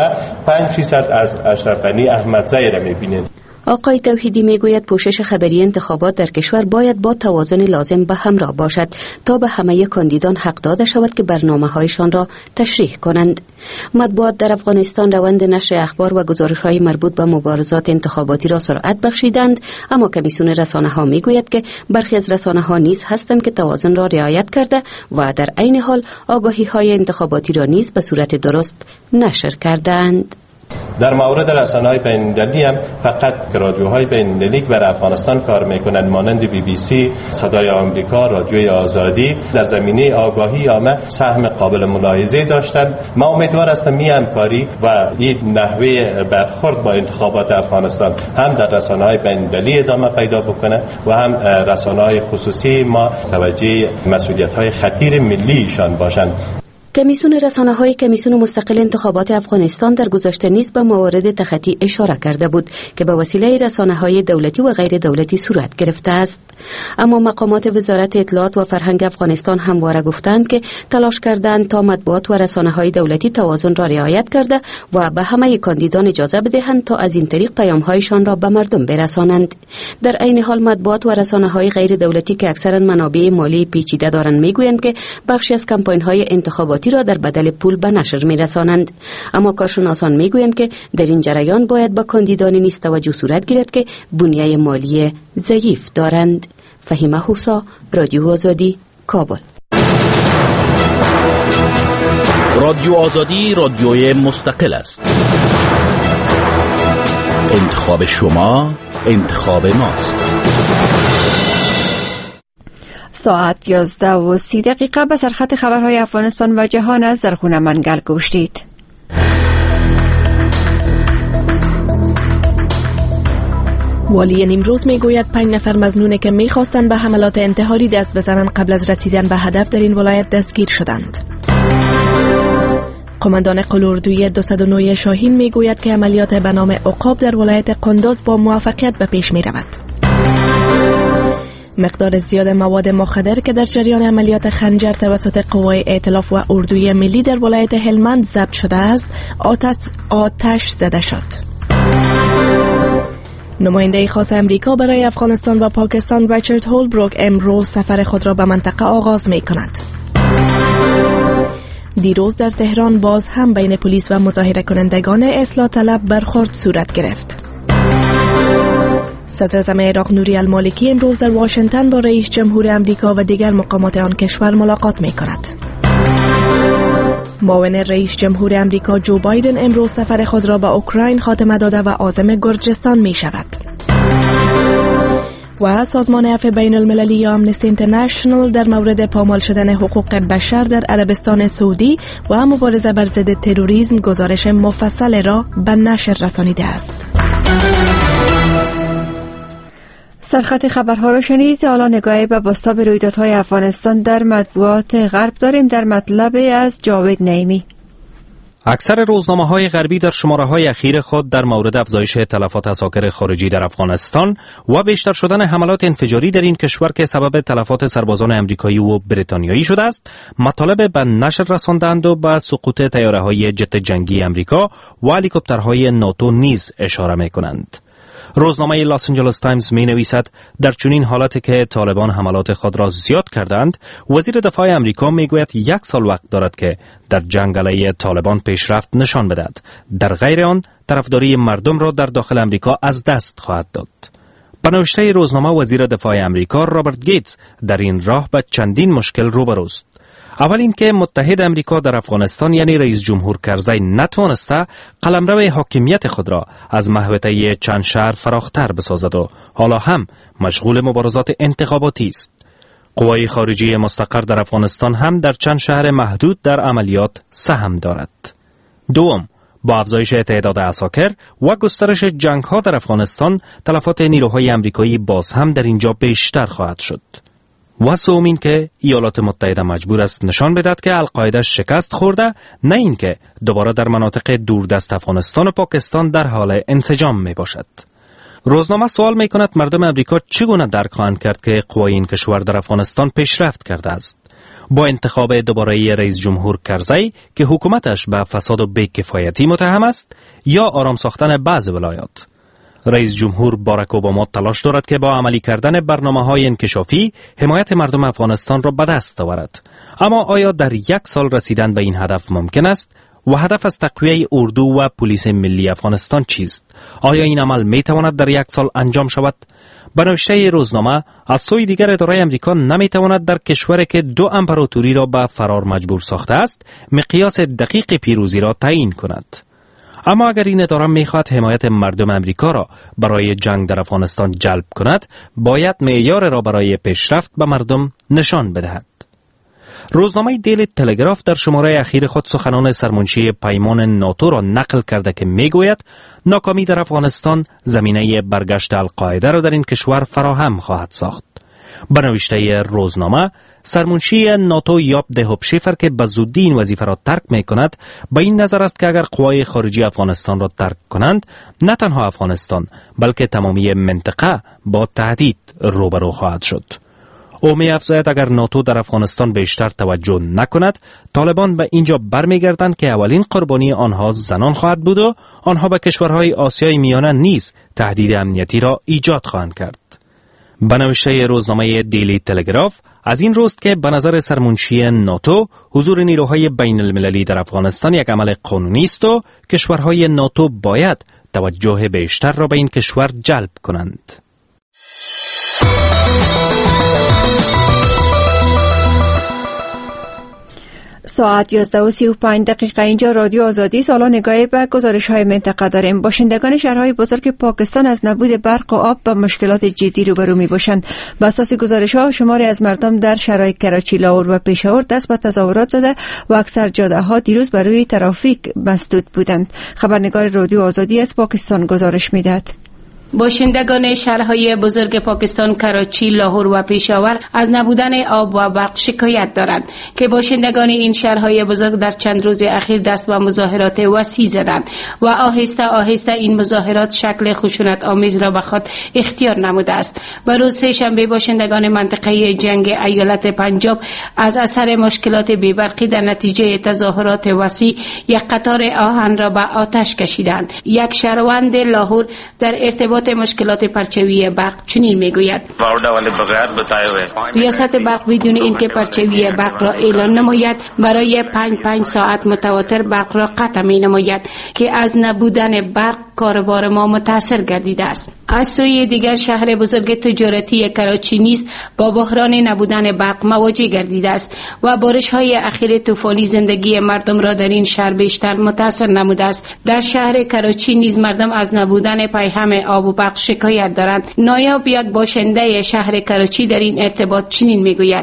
5% از اشرف غنی احمدزی را میبینین. آقای توحیدی میگوید پوشش خبری انتخابات در کشور باید با توازن لازم به همراه باشد تا به همه کاندیدان حق داده شود که برنامه‌هایشان را تشریح کنند. مطبوعات در افغانستان روند نشر اخبار و گزارش‌های مربوط به مبارزات انتخاباتی را سرعت بخشیدند، اما کمیسیون رسانه‌ها میگوید که برخی از رسانه‌ها نیز هستند که توازن را رعایت کرده و در عین حال آگاهی‌های انتخاباتی را نیز به صورت درست نشر کردند. در مورد رسانه‌های بین‌المللی هم فقط رادیوهای بین‌المللی که برای افغانستان کار میکنند مانند BBC، صدای آمریکا، رادیوی آزادی در زمینه آگاهی عامه سهم قابل ملاحظه داشتند. ما امیدوار هستم این همکاری و این نحوه برخورد با انتخابات افغانستان هم در رسانه‌های بین‌المللی ادامه پیدا بکنه و هم رسانه‌های خصوصی ما توجه مسئولیت‌های خطیر ملیشان باشند. کمیسیون رسانه‌های کمیسیون مستقل انتخابات افغانستان در گذشته نیز به موارد تخطی اشاره کرده بود که به وسیله رسانه‌های دولتی و غیر دولتی صورت گرفته است. اما مقامات وزارت اطلاعات و فرهنگ افغانستان همواره گفتند که تلاش کردند تا مطبوعات و رسانه‌های دولتی توازن را رعایت کرده و به همه کاندیدان اجازه بدهند تا از این طریق پیام‌هایشان را به مردم برسانند. در عین حال مطبوعات و رسانه‌های غیر دولتی که اکثرا منابع مالی پیچیده دارند میگویند که بخشی از کمپاین‌های انتخاباتی را در بدل پول به نشر می‌رسانند. اما کارشناسان میگویند که در این جریان باید به کاندیدانی نیز توجه صورت گیرد که بنیه مالی ضعیف دارند. فهیمه حوسا، رادیو آزادی، کابل. رادیو آزادی رادیوی مستقل است. انتخاب شما انتخاب ماست. ساعت 11:30 به سرخط خبرهای افغانستان و جهان از زرخونه منگل گوش دید. والی نیمروز میگوید 5 نفر مظنون که میخواستند به حملات انتحاری دست بزنند قبل از رسیدن به هدف در این ولایت دستگیر شدند. قماندان قلوردوی 209 شاهین میگوید که عملیات به نام عقاب در ولایت قندوز با موفقیت به پیش می رود. مقدار زیاد مواد مخدر که در جریان عملیات خنجر توسط قوای ائتلاف و اردوی ملی در ولایت هلمند ضبط شده است، آتش زده شد. نماینده خاص امریکا برای افغانستان و پاکستان ریچارد هولبروک امروز سفر خود را به منطقه آغاز می کند. دیروز در تهران باز هم بین پلیس و مظاهره کنندگان اصلاح طلب برخورد صورت گرفت. صدر اعظم عراق نوری المالکی امروز در واشنگتن با رئیس جمهور امریکا و دیگر مقامات آن کشور ملاقات می کند. معاون رئیس جمهور امریکا جو بایدن امروز سفر خود را به اوکراین خاتمه داده و عازم گرجستان می شود. و سازمان عفو بین المللی یا امنستی اینترنشنال در مورد پامال شدن حقوق بشر در عربستان سعودی و مبارزه بر ضد تروریسم گزارش مفصل را به نشر رسانیده است. سرخط خبرها را شنید. حالا نگاهی به بازتاب رویدادهای افغانستان در مطبوعات غرب داریم در مطلب از جاوید نعیمی. اکثر روزنامه‌های غربی در شماره‌های اخیر خود در مورد افزایش تلفات عساکر خارجی در افغانستان و بیشتر شدن حملات انفجاری در این کشور که سبب تلفات سربازان امریکایی و بریتانیایی شده است، مطالب به نشر رساندند و به سقوط طیاره‌های جت جنگی امریکا و هلیکوپترهای ناتو نیز اشاره می‌کنند. روزنامه لاس آنجلس تایمز می نویسد در چنین حالتی که طالبان حملات خود را زیاد کردند، وزیر دفاع امریکا می گوید 1 سال وقت دارد که در جنگ علیه طالبان پیشرفت نشان بدهد. در غیر آن طرفداری مردم را در داخل امریکا از دست خواهد داد. به نوشته روزنامه وزیر دفاع امریکا رابرت گیتس در این راه به چندین مشکل روبروست. اول اینکه متحد امریکا در افغانستان یعنی رئیس جمهور کرزی نتوانسته قلمرو حاکمیت خود را از محوطه چند شهر فراختر بسازد و حالا هم مشغول مبارزات انتخاباتی است. قوای خارجی مستقر در افغانستان هم در چند شهر محدود در عملیات سهم دارد. دوم، با افزایش تعداد عساکر و گسترش جنگ‌ها در افغانستان، تلفات نیروهای امریکایی باز هم در اینجا بیشتر خواهد شد. و سوم این که ایالات متحده مجبور است نشان بدهد که القاعده شکست خورده، نه اینکه دوباره در مناطق دوردست افغانستان و پاکستان در حال انسجام می باشد. روزنامه سوال می کند مردم امریکا چگونه درک خواهند کرد که قوای این کشور در افغانستان پیشرفت کرده است. با انتخاب دوباره رئیس جمهور کرزی که حکومتش به فساد و بی‌کفایتی متهم است، یا آرام ساختن بعض ولایات. رئیس جمهور باراک اوباما تلاش دارد که با عملی کردن برنامه‌های انکشافی حمایت مردم افغانستان را به دست آورد. اما آیا در 1 سال رسیدن به این هدف ممکن است؟ و هدف از تقویه اردو و پلیس ملی افغانستان چیست؟ آیا این عمل می تواند در 1 سال انجام شود؟ به نوشته روزنامه، از سوی دیگر اداره امریکا نمی تواند در کشوری که 2 امپراتوری را به فرار مجبور ساخته است، مقیاس دقیق پیروزی را تعیین کند. اما اگر این اداره می‌خواهد حمایت مردم امریکا را برای جنگ در افغانستان جلب کند، باید معیار را برای پیشرفت به مردم نشان بدهد. روزنامه دیلی تلگراف در شماره اخیر خود سخنان سرمنشی پیمان ناتو را نقل کرده که میگوید ناکامی در افغانستان زمینه برگشت القاعده را در این کشور فراهم خواهد ساخت. به نوشته روزنامه، سرمنشی ناتو یاب دهوبشیفر که به زودی این وظیفه را ترک می کند به این نظر است که اگر قوای خارجی افغانستان را ترک کنند، نه تنها افغانستان بلکه تمامی منطقه با تهدید روبرو خواهد شد. او می افزاید اگر ناتو در افغانستان بیشتر توجه نکند، طالبان به اینجا برمیگردند که اولین قربانی آنها زنان خواهد بود و آنها به کشورهای آسیای میانه نیز تهدید امنیتی را ایجاد خواهند کرد. به نوشته روزنامه دیلی تلگراف، از این روست که به نظر سرمنشی ناتو حضور نیروهای بین المللی در افغانستان یک عمل قانونی است و کشورهای ناتو باید توجه بیشتر را به این کشور جلب کنند. ساعت 11:35 اینجا رادیو آزادی. سالا نگاهی به گزارش‌های منطقه داریم. باشندگان شهرهای بزرگ پاکستان از نبود برق و آب با مشکلات جدی روبرو می‌باشند. بر اساس گزارش‌ها، شماری از مردم در شهرهای کراچی، لاهور و پشاور دست به تظاهرات زده و اکثر جاده‌ها دیروز بر روی ترافیک مسدود بودند. خبرنگار رادیو آزادی از پاکستان گزارش می‌دهد. باشندگان شهرهای بزرگ پاکستان کراچی، لاهور و پشاور از نبودن آب و برق شکایت دارند که باشندگان این شهرهای بزرگ در چند روز اخیر دست به مظاهرات وسیع زدند و آهسته آهسته این مظاهرات شکل خشونت آمیز را به خود اختیار نموده است. به روز سه‌شنبه باشندگان منطقه جنگ ایالت پنجاب از اثر مشکلات بی‌برقی در نتیجه تظاهرات وسیع یک قطار آهن را به آتش کشیدند. یک شهروند لاهور در ارتباط مشکلات پرچوی برق چنین میگوید: ریاست برق بدون اینکه پرچوی برق را اعلان نماید برای 5 ساعت متواتر برق را قطع می نماید که از نبودن برق کاروبار ما متاثر گردیده است. از سوی دیگر شهر بزرگ تجارتی کراچی نیز با بحران نبودن برق مواجه گردیده است و بارش‌های اخیر طوفانی زندگی مردم را در این شهر بیشتر متاثر نموده است. در شهر کراچی نیز مردم از نبودن پیهم آب و برق شکایت دارند. نایاب یک باشنده شهر کراچی در این ارتباط چنین میگوید: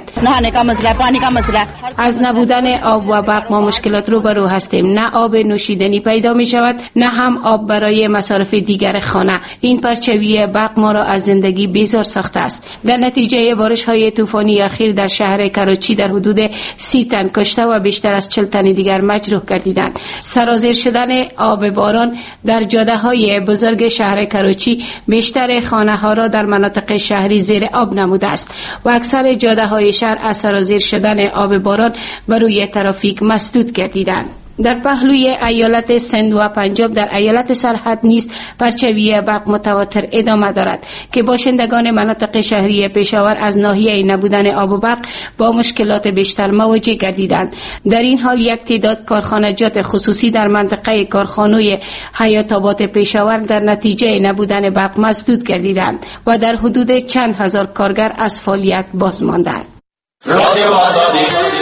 از نبودن آب و برق ما مشکلات روبرو هستیم. نه آب نوشیدنی پیدا می شود، نه هم آب برای مصارف دیگر خانه. این پرچوی برق ما را از زندگی بیزار ساخته است. در نتیجه بارش‌های طوفانی اخیر در شهر کراچی در حدود 30 تن کشته و بیشتر از 40 تن دیگر مجروح گردیدند. سرازیر شدن آب باران در جاده‌های بزرگ شهر کراچی بیشتر خانه‌ها را در مناطق شهری زیر آب نموده است و اکثر جاده‌های شهر از سرازیر شدن آب باران بر روی ترافیک مسدود گردیدند. در پهلوی ایالت سند و پنجاب در ایالت سرحد نیز پرچوی برق متواتر ادامه دارد که باشندگان مناطق شهری پشاور از ناحیه نبودن آب و برق با مشکلات بیشتر مواجه گردیدند. در این حال یک تعداد کارخانجات خصوصی در منطقه کارخانه حیات آباد پشاور در نتیجه نبودن برق مسدود گردیدند و در حدود چند هزار کارگر از فعالیت باز ماندند. رادیو آزادی.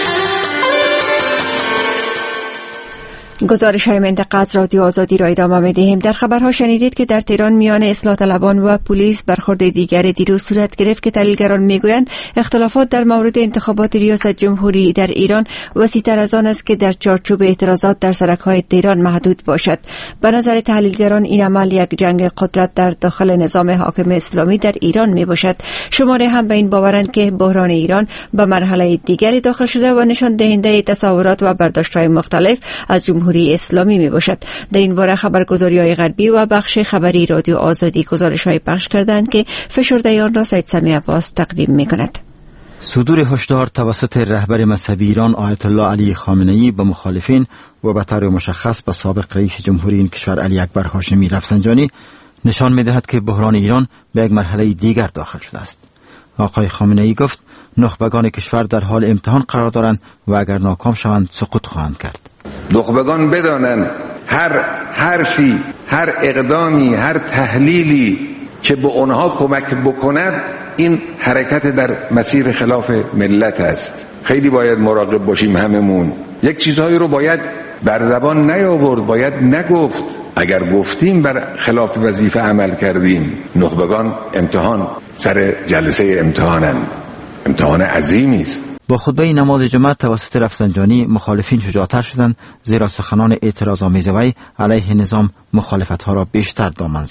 گزارش های منطقه از رادیو آزادی را ادامه می دهیم. در خبرها شنیدید که در تهران میان اصلاح طلبان و پلیس برخورد دیگر دیروز صورت گرفت که تحلیلگران میگویند اختلافات در مورد انتخابات ریاست جمهوری در ایران وسیع‌تر از آن است که در چارچوب اعتراضات در سرک‌های تهران محدود باشد. به نظر تحلیلگران این عمل یک جنگ قدرت در داخل نظام حاکم اسلامی در ایران می باشد. شماره هم به این باورند که بحران ایران به مرحله دیگری داخل شده و نشان دهنده تصورات و برداشت‌های مختلف از جمهوری اسلامی می باشد. در این باره خبرگزاری‌های غربی و بخش خبری رادیو آزادی گزارش‌های پخش کردند که فشرده آن را سید سمیع عباس تقدیم می کند. صدور هشدار توسط رهبر مذهبی ایران آیت الله علی خامنه‌ای به مخالفین و به طور مشخص به سابق رئیس جمهوری این کشور علی اکبر هاشمی رفسنجانی نشان می دهد که بحران ایران به یک مرحله دیگر داخل شده است. آقای خامنه‌ای گفت نخبگان کشور در حال امتحان قرار دارند و اگر ناکام شوند سقوط خواهند کرد. نخبگان بدانند هر حرفی، هر اقدامی، هر تحلیلی که به اونها کمک بکند این حرکت در مسیر خلاف ملت است. خیلی باید مراقب باشیم هممون. یک چیزهایی رو باید بر زبان نیاورد، باید نگفت. اگر گفتیم بر خلاف وظیفه عمل کردیم. نخبگان امتحان سر جلسه امتحانند. امتحان عظیمی است. با خطبه نماز جمعه توسط رفسنجانی مخالفین شجاعتر شدند، زیرا سخنان اعتراض آمیز وی علیه نظام مخالفت‌ها را بیشتر دامن زد.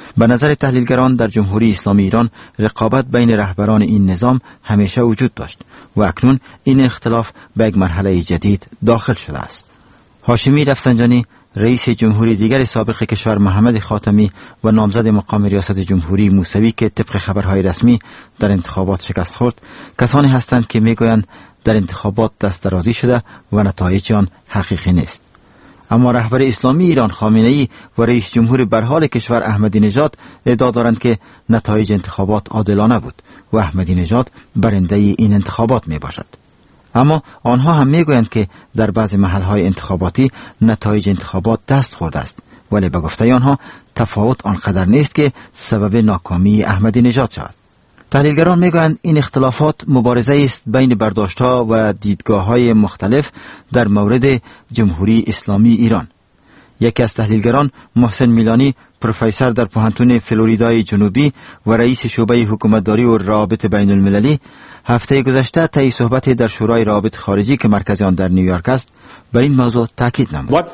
به نظر تحلیلگران در جمهوری اسلامی ایران رقابت بین رهبران این نظام همیشه وجود داشت و اکنون این اختلاف به یک مرحله جدید داخل شده است. هاشمی رفسنجانی، رئیس جمهوری دیگر سابق کشور محمد خاتمی و نامزد مقام ریاست جمهوری موسوی که طبق خبرهای رسمی در انتخابات شکست خورد، کسانی هستند که میگویند در انتخابات دست درازی شده و نتایج آن حقیقی نیست. اما رهبر اسلامی ایران خامنه‌ای و رئیس جمهور برحال کشور احمدی نژاد ادعا دارند که نتایج انتخابات عادلانه بود و احمدی نژاد برنده این انتخابات می باشد. اما آنها هم میگویند که در بعض محلهای انتخاباتی نتایج انتخابات دست خورده است، ولی به گفته آنها تفاوت آنقدر نیست که سبب ناکامی احمدی نژاد شود. تحلیلگران میگویند این اختلافات مبارزه است بین برداشت‌ها و دیدگاه‌های مختلف در مورد جمهوری اسلامی ایران. یکی از تحلیلگران، محسن میلانی، پروفسور در پوهنتون فلوریدای جنوبی و رئیس شعبه حکومتداری و روابط بین المللی، هفته گذشته طی صحبتی در شورای روابط خارجی که مرکز آن در نیویورک است بر این موضوع تاکید نمود.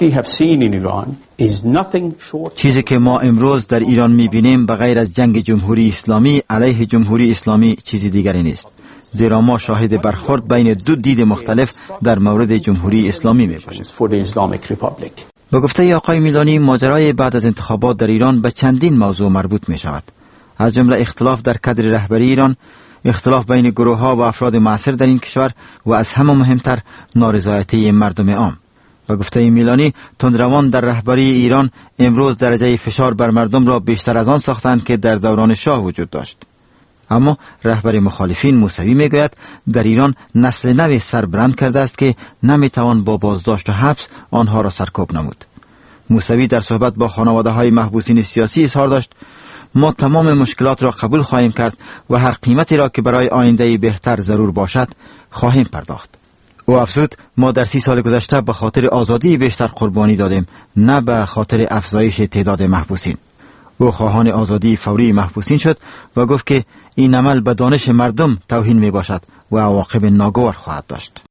چیزی که ما امروز در ایران می‌بینیم به غیر از جنگ جمهوری اسلامی علیه جمهوری اسلامی چیزی دیگری نیست، زیرا ما شاهد برخورد بین دو دید مختلف در مورد جمهوری اسلامی می‌باشیم. به گفته آقای میلانی، ماجرای بعد از انتخابات در ایران به چندین موضوع مربوط می‌شود، از جمله اختلاف در کادر رهبری ایران، اختلاف بین گروه‌ها و افراد مؤثر در این کشور و از همه مهمتر نارضایتی مردم عام. به گفته میلانی، تندروان در رهبری ایران امروز درجه فشار بر مردم را بیشتر از آن ساختند که در دوران شاه وجود داشت. اما رهبر مخالفین موسوی میگوید در ایران نسل نوی سربلند کرده است که نمیتوان با بازداشت و حبس آنها را سرکوب نمود. موسوی در صحبت با خانواده‌های محبوسین سیاسی اظهار داشت: ما تمام مشکلات را قبول خواهیم کرد و هر قیمتی را که برای آینده بهتر ضرور باشد خواهیم پرداخت. او افزود: ما در 30 سال گذشته به خاطر آزادی بیشتر قربانی دادیم، نه به خاطر افزایش تعداد محبوسین. او خواهان آزادی فوری محبوسین شد و گفت که این عمل به دانش مردم توهین می باشد و عواقب ناگوار خواهد داشت.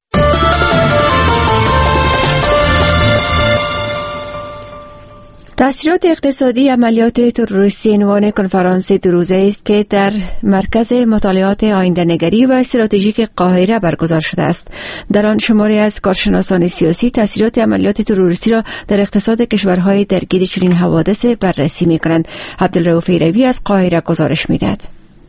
تأثیرات اقتصادی عملیات تروریستی عنوان کنفرانس دو روزه است که در مرکز مطالعات آینده‌نگری و استراتژیک قاهره برگزار شده است. در آن شماری از کارشناسان سیاسی تأثیرات عملیات تروریستی را در اقتصاد کشورهای درگیر چنین حوادث بررسی می‌کنند. عبدالرؤوف ایروی از قاهره گزارش می‌دهد.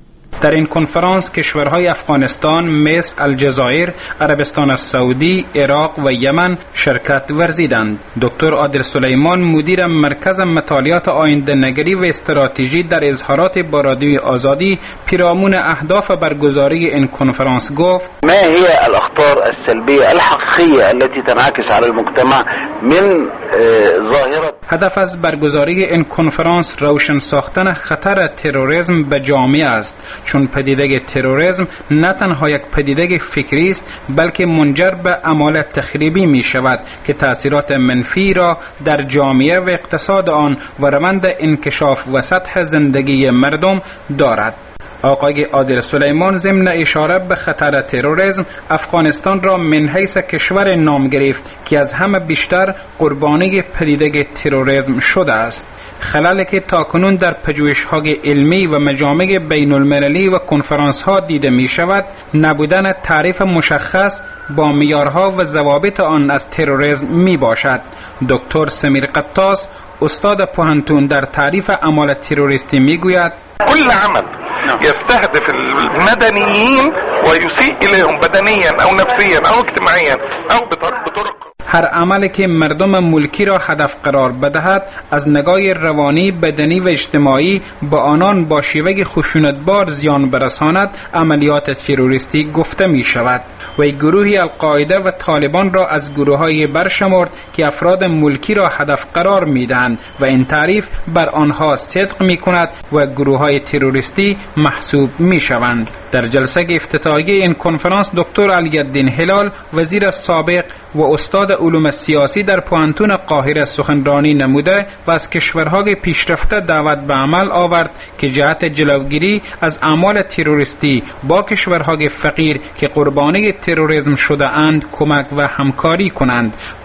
در این کنفرانس کشورهای افغانستان، مصر، الجزایر، عربستان السعودی، عراق و یمن شرکت ورزیدند. دکتر عادل سلیمان، مدیر مرکز مطالعات آینده‌نگری و استراتژی، در اظهارات با رادیوی آزادی پیرامون اهداف برگزاری این کنفرانس گفت: ما هي الاخطار السلبيه الحقيقيه التي تنعكس على المجتمع من ظاهره. هدف از برگزاری این کنفرانس روشن ساختن خطر تروریسم به جامعه است، چون پدیده تروریسم نه تنها یک پدیده فکری است بلکه منجر به اعمال تخریبی می شود که تأثیرات منفی را در جامعه و اقتصاد آن و روند انکشاف و سطح زندگی مردم دارد. آقای عادل سلیمان ضمن اشاره به خطر تروریسم افغانستان را من حیث کشور نام گرفت که از همه بیشتر قربانی پدیده تروریسم شده است. خلالی که تاکنون در پژوهش‌های علمی و مجامع بین المللی و کنفرانس ها دیده می شود، نبودن تعریف مشخص با معیارها و ضوابط آن از تروریسم می باشد. دکتر سمیر قطاس، استاد پوهنتون، در تعریف اعمال تروریستی می گوید: كل عمل يستهدف المدنيين ويسيء إليهم بدنيا أو نفسيا أو اجتماعيا أو بطرق. هر عملی که مردم ملکی را هدف قرار بدهد از نگاه روانی، بدنی و اجتماعی با آنان با شیوه خشونتبار زیان برساند عملیات تروریستی گفته می شود. و گروهی القاعده و طالبان را از گروه‌های برشمرد که افراد ملکی را هدف قرار می‌دهند و این تعریف بر آنها صدق می‌کند و گروه‌های تروریستی محسوب می‌شوند. در جلسه افتتاحیه این کنفرانس دکتر علی‌الدین هلال، وزیر سابق و استاد علوم سیاسی در پوهنتون قاهره سخنرانی نموده و از کشورهای پیشرفته دعوت به عمل آورد که جهت جلوگیری از اعمال تروریستی با کشورهای فقیر که قربانی تروریسم شده اند کمک و همکاری کنند.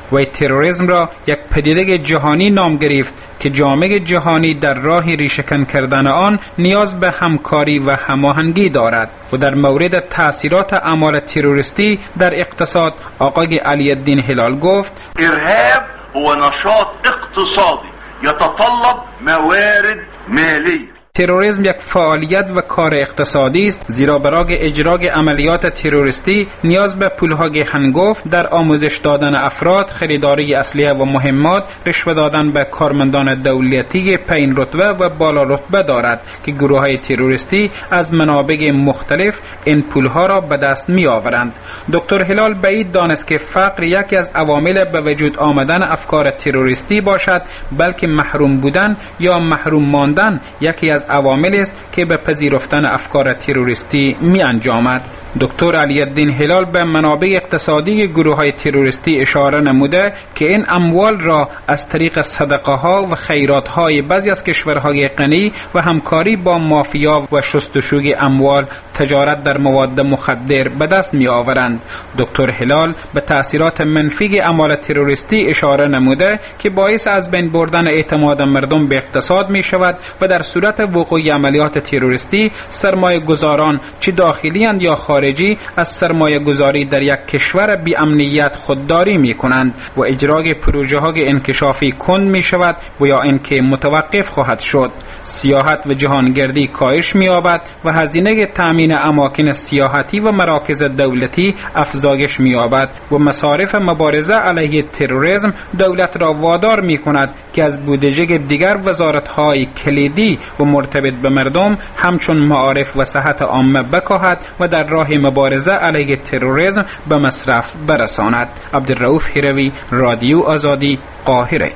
و تروریسم را یک پدیده جهانی نام گرفت که جامعه جهانی در راه ریشه‌کن کردن آن نیاز به همکاری و هماهنگی دارد. و در مورد تأثیرات اعمال تروریستی در اقتصاد آقای علی الدین هلال گفت: ارهاب هو نشاط اقتصادی يتطلب موارد مالی. تروریسم یک فعالیت و کار اقتصادی است، زیرا برای اجرای عملیات تروریستی نیاز به پولهای هنگفت در آموزش دادن افراد، خریداری اسلحه و مهمات، رشوه دادن به کارمندان دولتی پایین رتبه و بالا رتبه دارد که گروه‌های تروریستی از منابع مختلف این پولها را به دست می آورند. دکتر هلال بعید دانست که فقر یکی از عوامل به وجود آمدن افکار تروریستی باشد، بلکه محروم بودن یا محروم ماندن یکی از عوامل است که به پذیرفتن افکار تروریستی می انجامد. دکتر علی الدین هلال به منابع اقتصادی گروه‌های تروریستی اشاره نموده که این اموال را از طریق صدقه‌ها و خیرات‌های بعضی از کشورهای غنی و همکاری با مافیا و شستشوی اموال، تجارت در مواد مخدر به دست می آورند. دکتر هلال به تأثیرات منفی اعمال تروریستی اشاره نموده که باعث از بین بردن اعتماد مردم به اقتصاد می شود و در صورت وقوع عملیات تروریستی سرمایه گذاران چه داخلی اند یا خارجی از سرمایه گذاری در یک کشور بی امنیت خودداری می کنند و اجرای پروژه های انکشافی کند می شود و یا اینکه متوقف خواهد شد. سیاحت و جهانگردی کاهش می یابد و هزینه تامین اماکن سیاحتی و مراکز دولتی افزایش می یابد و مصارف مبارزه علیه تروریسم دولت را وادار می کند که از بودجه دیگر وزارت‌های کلیدی و مرتبط به مردم همچون معارف و صحت عامه بکاهد و در راه مبارزه علیه تروریسم به مصرف برساند. عبدالرؤوف هیروی، رادیو آزادی، قاهره.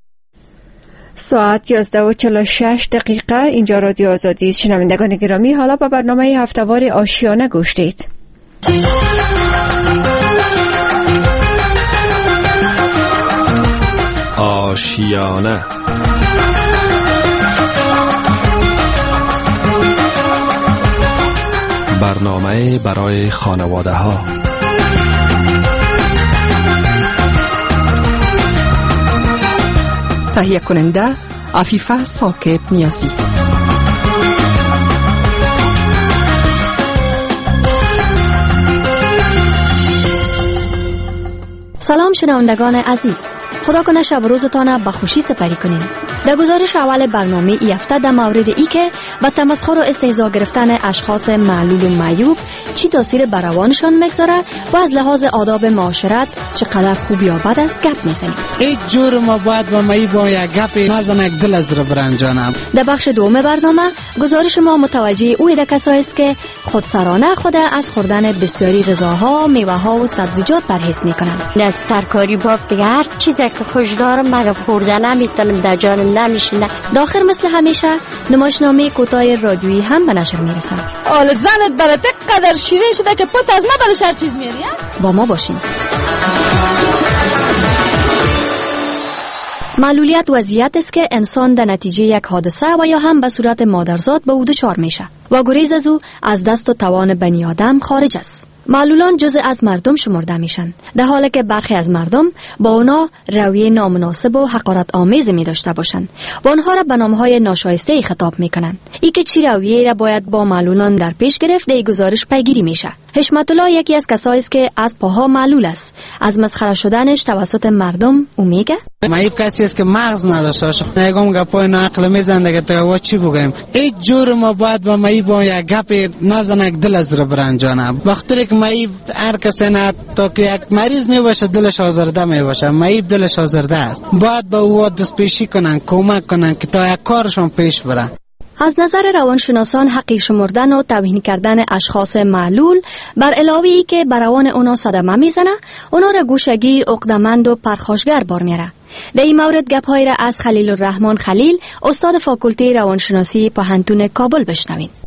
ساعت 11:46 اینجا رادیو آزادی است. شنوندگان گرامی، حالا با برنامه هفتهوار آشیانه گوش دید. آشیانه برنامه برای خانواده ها. تهیه کننده عفیفه ثاقب نیازی. سلام شنوندگان عزیز، خدا کنه شب و روزتان به خوشی سپری کنین. در گزارش اول برنامه ای هفته در مورد ای که به تمسخر و استهزا گرفتن اشخاص معلول و معیوب چی تاثیر بر روانشان میگذاره و از لحاظ آداب معاشرت چقدر خوب یا بد است گپ میزنیم. هیچ جور ما باید با مایی با یک گپ نزنک دل از رو برنجانم. در بخش دوم برنامه گزارش ما متوجه اوی کسایی است که خودسرانه خود از خوردن بسیاری غذاها، میوه‌ها و سبزیجات پرهیز میکنند. از ترکاری باب دیگه هر چیزی که خوش دارم مگه خوردن نمیتونم، در جانم نمیشینه. داخل مثل همیشه نمایشنامه کوتاه رادیویی هم به نشر میرسه. آل زنت برات قدر شیرین شده که پت از ما برش هر چیز میاری. با ما باشین. معلولیت وضعیت است که انسان در نتیجه یک حادثه و یا هم به صورت مادرزاد به او دچار میشه و گریز از او از دست و توان بنی آدم خارج است. معلولان جزء از مردم شمرده میشن، در حالی که برخی از مردم با اونا رویه نامناسب و حقارت آمیز می داشته باشند و آنها را به نامهای ناشایسته خطاب میکنند. ای که چی رویه را باید با معلولان در پیش گرفت در گزارش پیگیری میشه. حشمت الله یکی از کسایی است که از پاها معلول است. از مسخره شدنش توسط مردم او میگه معیب کسی است که مغز نداشته باشه. نگم گپای ناعقل میزنه که و چی بگیم. هیچ جور ما باید با معیب با یک گپ نزنک دل از رو برنجانه. وقتی که معیب هر کسی نه تا که یک مریض میباشه دلش آزرده میباشه، معیب دلش آزرده است. باید با او دستپیشی کنن، کمک کنن که تا یک کارشون پیش بره. از نظر روانشناسان حقیر شمردن و توهین کردن اشخاص معلول بر علاوه ای که بر روان اونا صدمه میزنه، اونا را گوشه‌گیر، عقده‌مند و پرخاشگر بار میاره. در این مورد گپ‌هایی را از خلیل الرحمن خلیل، استاد فاکولته روانشناسی پوهنتون کابل بشنوین.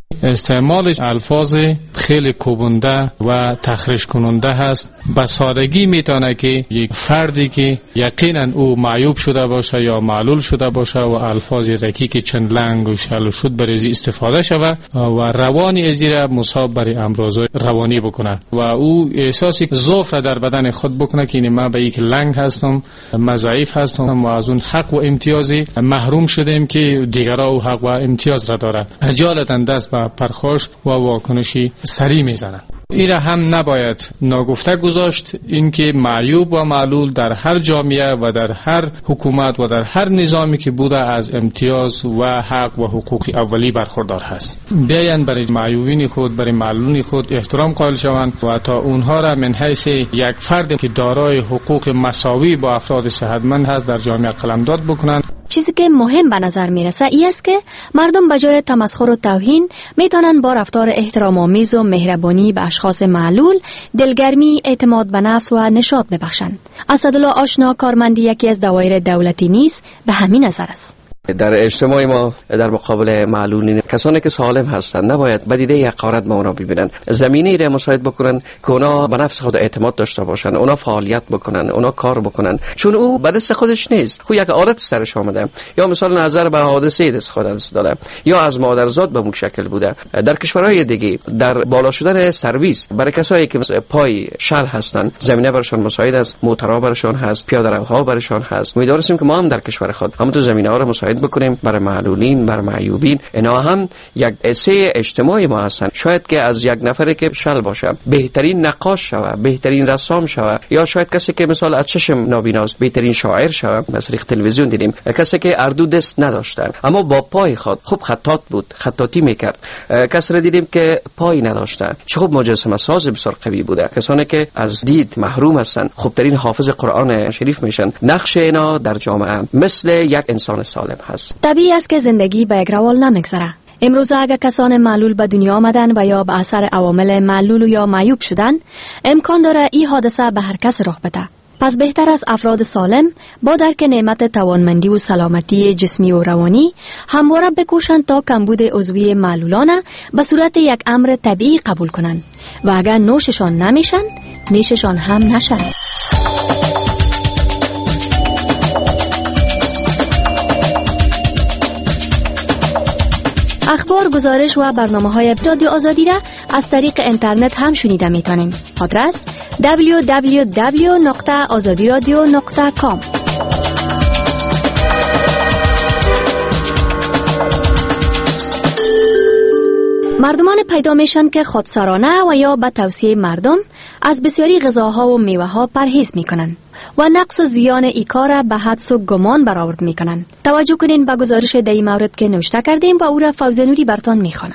استعمال الفاظ خیلی کوبنده و تخریش کننده هست. به سادگی میتونه که یک فردی که یقینا او معیوب شده باشه یا معلول شده باشه و الفاظ رکیک چند لنگ و شل و شد برای استفاده شود و روانی از را مصاب برای امراض روانی بکنه و او احساسی ضعف در بدن خود بکنه که من به یک لنگ هستم، من ضعیف هستم و از اون حق و امتیازی محروم شدیم که دیگرها او حق و امتیاز را داره. اجالتا دست به پرخاش و واکنشی سریع میزنه. این را هم نباید ناگفته گذاشت، اینکه معیوب و معلول در هر جامعه و در هر حکومت و در هر نظامی که بوده از امتیاز و حق و حقوق اولی برخوردار هست. بیاین برای معیوبین خود، برای معلولین خود احترام قائل شوند و تا اونها را من حیث یک فرد که دارای حقوق مساوی با افراد صحتمند هست در جامعه قلمداد بکنند. چیزی که مهم به نظر میرسه ای است که مردم به جای تمسخر و توهین میتونن با رفتار احترام‌آمیز و مهربانی به اشخاص معلول دلگرمی، اعتماد به نفس و نشاط ببخشند. اسدالله آشنا کارمندی یکی از دوایر دولتی نیز به همین نظر است. در اجتماع ما در مقابل معلولین کسانی که سالم هستند نباید بدیده حقارت به اونا ببینن. زمینی را مساعد بکنن که اونا به نفس خود اعتماد داشته باشن، اونا فعالیت بکنن، اونا کار بکنن، چون او به دست خودش نیست، خو یک عادت سرش آمده، یا مثلا نظر به حادثه دست خودش داده یا از مادرزاد به مشکل بوده. در کشورهای دیگه در بالا شدن سرویس برای کسایی که پای شل هستند زمینه برشان مساعد است، موترها برشان هست، پیاده روها برشان هست. امیدواریم که ما هم در کشور خود همون زمینه ها را مساعد بکنیم برای معلولین، برای معیوبین. اینا هم یک حصه اجتماعی ما هستن. شاید که از یک نفری که شل باشه بهترین نقاش شوه، بهترین رسام شوه، یا شاید کسی که مثلا از چشم نابیناست بهترین شاعر شوه. مثلا تلویزیون دیدیم کسی که اردو دست نداشته اما با پای خود خوب خطاط بود، خطاطی میکرد. کسی را دیدیم که پای نداشته چه خوب مجسمه ساز بسیار قوی بوده. کسانی که از دید محروم هستن خوبترین حافظ قرآن شریف میشن. نقش اینا در جامعه مثل یک انسان سالم هست. طبیعی است که زندگی به یک روال نمیگذره. امروز اگر کسان معلول به دنیا آمدن و یا به اثر عوامل معلول یا معیوب شدن، امکان داره این حادثه به هر کس رخ بده. پس بهتر از افراد سالم با درک نعمت توانمندی و سلامتی جسمی و روانی همواره بکوشند تا کمبود عضوی معلولانه به صورت یک امر طبیعی قبول کنند و اگر نوششان نمیشن نیششان هم نشن. اخبار، گزارش و برنامه‌های رادیو آزادی را از طریق اینترنت هم شنیده می‌تونین. آدرس www.azadiradio.com. مردمان پیدا میشن که خودسرانه و یا به توصیه مردم از بسیاری غذاها و میوه‌ها پرهیز میکنن و نقص و زیان ای کار به حدس و گمان برآورد میکنن. توجه کنین به گزارش در این مورد که نوشته کردیم و او را فوزه نوری برتان میخوانند.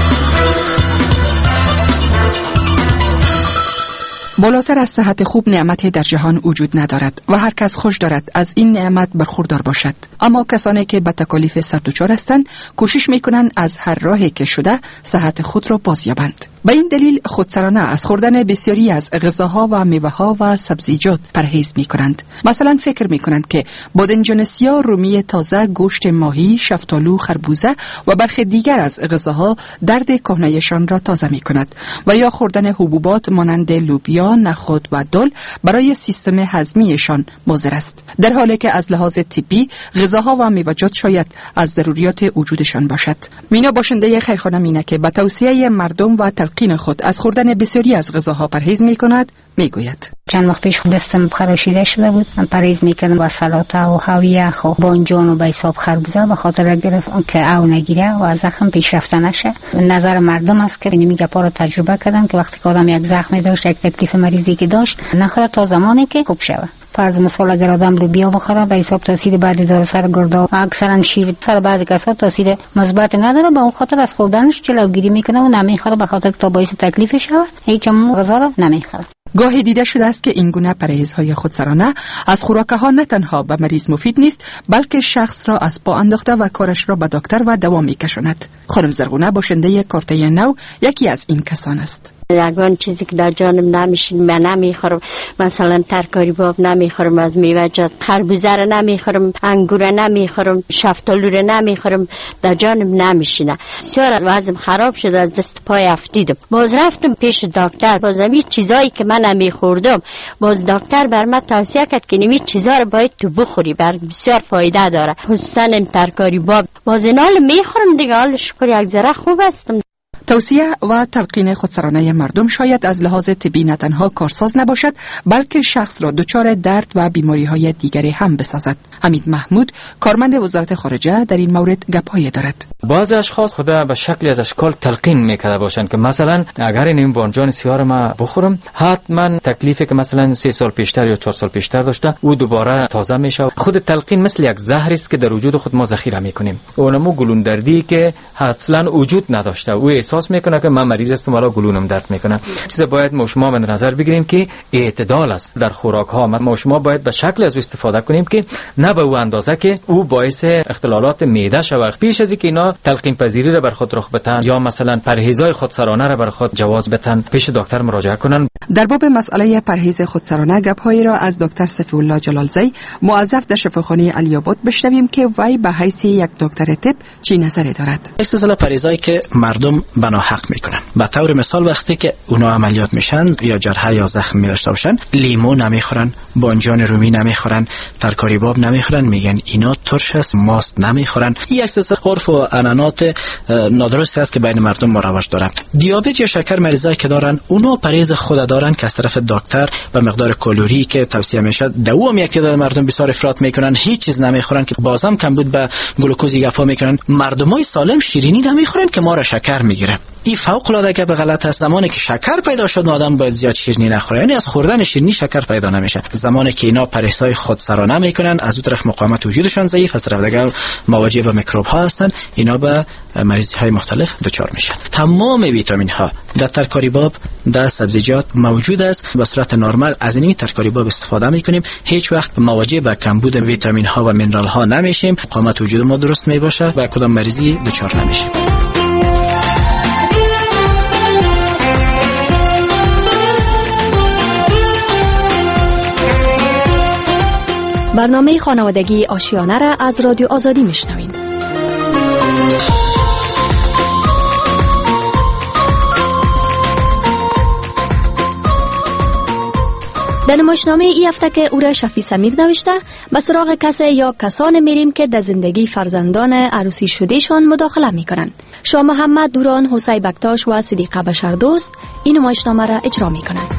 بالاتر از صحت خوب نعمتی در جهان وجود ندارد و هر کس خوش دارد از این نعمت برخوردار باشد. اما کسانی که به تکالیف سردوچار هستند کوشش میکنند از هر راهی که شده صحت خود را بازیابند. به این دلیل خودسرانه از خوردن بسیاری از غذاها و میوه‌ها و سبزیجات پرهیز میکنند. مثلا فکر میکنند که بادنجان سیاه، رومی تازه، گوشت ماهی، شفتالو، خربوزه و برخی دیگر از غذاها درد کهنه‌شان را تازه میکند و یا خوردن حبوبات مانند لوبیا، نخود و دل برای سیستم هضمیشان مضر است، در حالی که از لحاظ طبی غذاها و میوه‌جات شاید از ضروریات وجودشان باشد. مینا باشنده خیرخانه مینه که به توصیه مردم و تلقین خود از خوردن بسیاری از غذاها پرهیز میکند میگوید: چند وقت پیش دستم خراشیده شده بود، من پرهیز میکردم با سلاطه و هویخ و بانجان و به حساب خربوزه به خاطر گرفتم که او نگیره و زخم پیشرفته نشه. نظر مردم است که این گپا رو تجربه کردن که وقتی که آدم یک زخمی داشت، یک تکلیف مریضی که داشت، نخوره تا زمانی که خوب شود. فرض مثال اگر آدم لوبیا بخوره به حساب تاثیر بعدی داره سر گردا، اکثرا شیر سر بعضی کسا تاثیر مثبت نداره، به اون خاطر از خوردنش جلوگیری میکنه و نمیخوره به خاطر تا باعث تکلیف شود هیچ غذا رو نمیخوره. گاهی دیده شده است که این گونه پرهیزهای خودسرانه از خوراک‌ها نه تنها به مریض مفید نیست، بلکه شخص را از پا انداخته و کارش را به دکتر و دوا می‌کشاند. خانم زرغونه باشنده کارت نو یکی از این کسان است. یگان چیزی که در جانم نمیشین من نمیخورم، مثلا ترکاری باب نمیخورم، از میوه‌جات خربوزه رو نمیخورم، انگور رو نمیخورم، شفتالو رو نمیخورم، در جانم نمیشینه. بسیار وضعم خراب شد، از دست پای افتیدم. باز رفتم پیش دکتر، باز همین چیزایی که من نمیخوردم باز دکتر بر من توصیه کرد که این چیزا رو باید تو بخوری، بسیار فایده داره، خصوصا این ترکاری باب. باز اینال میخورم دیگه، حال شکر یک ذره خوب هستم. توصیه و تلقین خودسرانه مردم شاید از لحاظ طبی نه تنها کارساز نباشد، بلکه شخص را دچار درد و بیماری‌های دیگری هم بسازد. حمید محمود، کارمند وزارت خارجه، در این مورد گپ‌هایی دارد. بعضی اشخاص خدا به شکلی از اشکال تلقین میکرده باشند که مثلا اگر این بانجان سیاه ما بخورم حتما تکلیفی که مثلا 3 سال پیشتر یا 4 سال پیشتر داشته او دوباره تازه میشه. خود تلقین مثل یک زهری است که در وجود خود ما ذخیره میکنیم. اونمو گلون دردی که اصلا وجود نداشته، او احساس میکنه که من مریض هستم ولی گلونم درد میکنه. چیز باید ما شما به نظر بگیریم که اعتدال است در خوراک ها. ما شما باید به شکل از استفاده کنیم که نه به او اندازه که او باعث اختلالات معده شود. پیش از اینکه اینا تلقین پذیری را بر خود رخ بدن یا مثلا پرهیزای خودسرانه را بر خود جواز بدن، پیش دکتر مراجعه کنن. در باب مسئله پرهیز خودسرانه گپ‌هایی را از دکتر صفی الله جلالزی، موظف در شفاخانه علی‌آباد بشنویم که وی به حیث یک دکتر طب چی نظری دارد. سلسله پرهیزایی که مردم بناحق میکنن، به طور مثال وقتی که اونا عملیات میشن یا جرحه یا زخم داشته باشن، لیمو نمیخورن، بانجان رومی نمیخورن، ترکاری باب نمیخورن، میگن اینا ترش است، ماست نمیخورن. یک سلسله عرف و عنعنات نادرست است که بین مردم رواج داره. دیابت یا شکر مریضایی که دارن اونا پرهیز خود دارن که از طرف دکتر به مقدار کالری که توصیه میشه دوام یک تعداد مردم بسیار افراط میکنن، هیچ چیز نمیخورن که بازم کمبود به گلوکوزی گپا میکنن. مردمای سالم شیرینی نمیخورن که ما را شکر میگیره. این فوق العاده که به غلط است. زمانی که شکر پیدا شد آدم باید زیاد شیرینی نخوره، یعنی از خوردن شیرینی شکر پیدا نمیشه. زمانی که اینا پرهیزهای خودسرانه میکنن، از اون طرف مقاومت وجودشان ضعیف، از طرف دیگه مواجه به میکروب ها هستن، اینا به مریضی های مختلف دچار میشن. تمام ویتامین ها در ترکاری باب در سبزیجات موجود است. به صورت نرمال از این ترکاری باب استفاده میکنیم، هیچ وقت مواجه به کمبود ویتامین ها و مینرال ها نمیشیم، مقاومت وجود ما درست میباشه و کدام مریضی دچار نمیشیم. برنامه خانوادگی آشیانه را از رادیو آزادی میشنوید. در نمایشنامه ای هفته که او را شفی سمیر نوشته، به سراغ کسی یا کسان میریم که در زندگی فرزندان عروسی شدهشان مداخله میکنند. شاه محمد دوران، حسین بکتاش و صدیقه بشردوست این نمایشنامه را اجرا میکنند.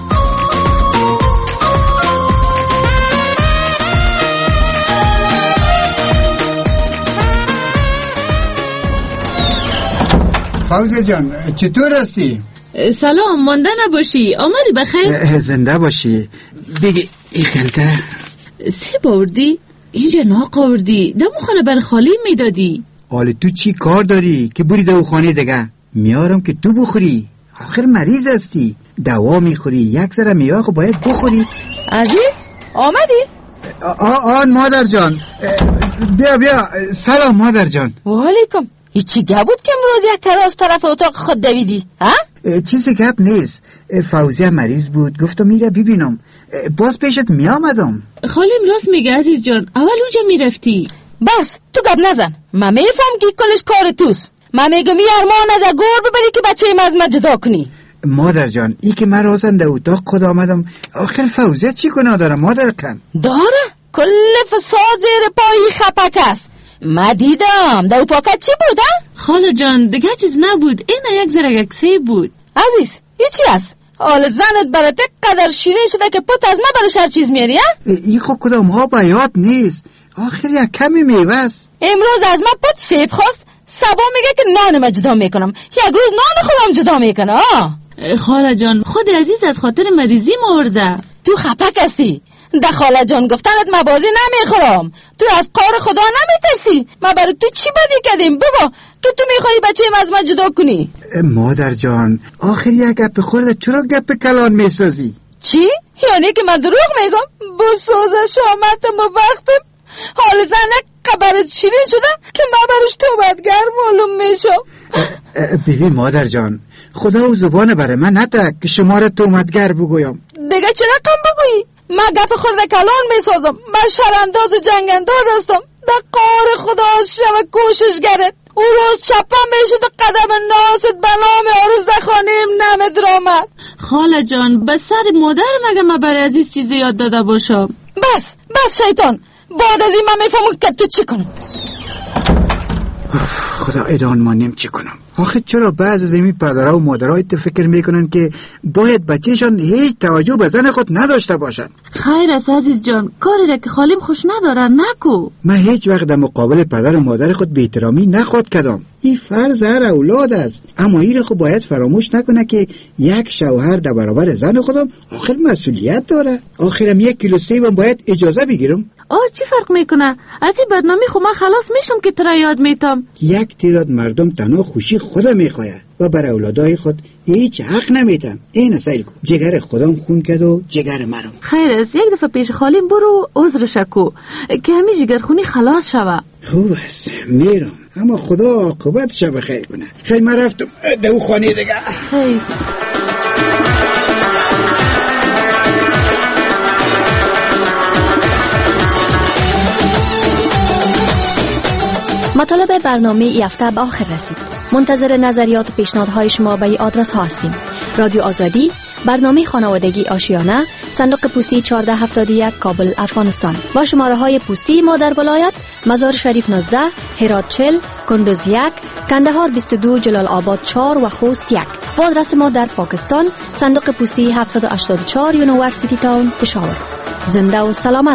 فوزه جان چطور هستی؟ سلام، مانده نباشی، آمدی بخیر؟ زنده باشی. دیگه این خلطه سی باوردی؟ اینجا ناق آوردی، دمو خانه بر خالی میدادی. حالا تو چی کار داری که بری دو خانه دیگه؟ میارم که تو بخوری، آخر مریض هستی، دوا میخوری، یک ذره میوه خو باید بخوری. عزیز آمدی؟ آن مادر جان، بیا سلام مادر جان. و علیکم. چی گپ بود که امروز یک کراس طرف اتاق خود دویدی؟ چیزی گپ نیست، فوزیه مریض بود، گفتم میره ببینم، باز پیشت میامدم. خالم راست میگه عزیز جان، اول اونجا میرفتی. بس تو گپ نزن، من میفهم که کلش کار توست. من میگم یه ارمان در گور ببری که بچه ایم از من جدا کنی. مادر جان ای که من رازن در اتاق خود آمدم، آخر فوزیه چی گناه داره مادر کن؟ داره؟ کل فساد زیر پایی خپک است. ما دیدم در پاکت چی بود؟ خاله جان دیگه چیز نبود، این یک زرگکسی بود. عزیز این چی است؟ حال زنت برات قدر شیرین شده که پت از ما برش هر چیز میاری؟ این خود کدام ها بیاد نیست، آخر یک کمی میوه است. امروز از ما پت سیب خواست، سبا میگه که نان جدا میکنم، یک روز نان خودم جدا میکنه. خاله جان خود عزیز از خاطر مریضی مرده. تو خپک هستی؟ ده خاله جان گفتنت ما بازی نمیخورم، تو از قار خدا نمیترسی؟ ما برای تو چی بدی کردیم؟ بابا تو میخوایی بچه ایم از من جدا کنی؟ مادر جان آخر یک گپ خورده چرا گپ کلان میسازی؟ چی؟ یعنی که من دروغ میگم؟ بسوز شامتم و وقتم حال زنک قبرت شیرین شده که من برش توبتگر معلوم میشم. ببین مادر جان خدا و زبان برای من نتک که شما را تهمتگر بگویم. دیگه چه رقم بگویی؟ من گپ خورده کلان میسازم. من شرانداز و جنگندار هستم. در قهر خدا شو کوششگرت. او روز چپا میشد و قدم ناست به نام عروس در خانه‌ام نمی‌درآمد. خاله جان به سر مادر مگه من برای عزیز چیزی یاد داده باشم؟ بس شیطان، بعد از این من میفهمم که تو چی کنم. خدا ایران مانیم چی کنم. آخه چرا بعض از این پدرها و مادرها فکر میکنن که باید بچهشان هیچ توجه به زن خود نداشته باشن؟ خیر است عزیز جان، کاری را که خالیم خوش ندارن نکو. من هیچ وقت در مقابل پدر و مادر خود بی احترامی نخواد کردم. این فرض هر اولاد است، اما این را خود باید فراموش نکنه که یک شوهر در برابر زن خودم آخر مسئولیت داره. آخرم 1 کیلو سیبم باید اجازه بگیرم. چی فرق میکنه؟ از این بدنامی خود من خلاص میشم که ترا یاد میتم. یک تعداد مردم تنها خوشی خدا میخواید و بر اولادای خود هیچ حق نمیتن. این سیل کن، جگر خودم خون کرد و جگر مرم. خیر است، یک دفعه پیش خالیم برو عذرش کو که همین جگر خونی خلاص شوه. خوب است میرم، اما خدا عاقبتش بخیر کنه. خیلی من رفتم دو خانه دیگه. خیر. مطالب برنامه ای هفته به آخر رسید. منتظر نظریات و پیشنهادهای شما به این آدرس ها هستیم: رادیو آزادی، برنامه خانوادگی آشیانه، صندوق پستی 1471 کابل افغانستان و شماره های پستی ما در ولایت مزار شریف 19، هرات 40، کندوز 1، کندهار 22، جلال آباد 4 و خوست 1 و آدرس ما در پاکستان صندوق پستی 784 یونیورسیتی تاون پشاور. زنده و سلامت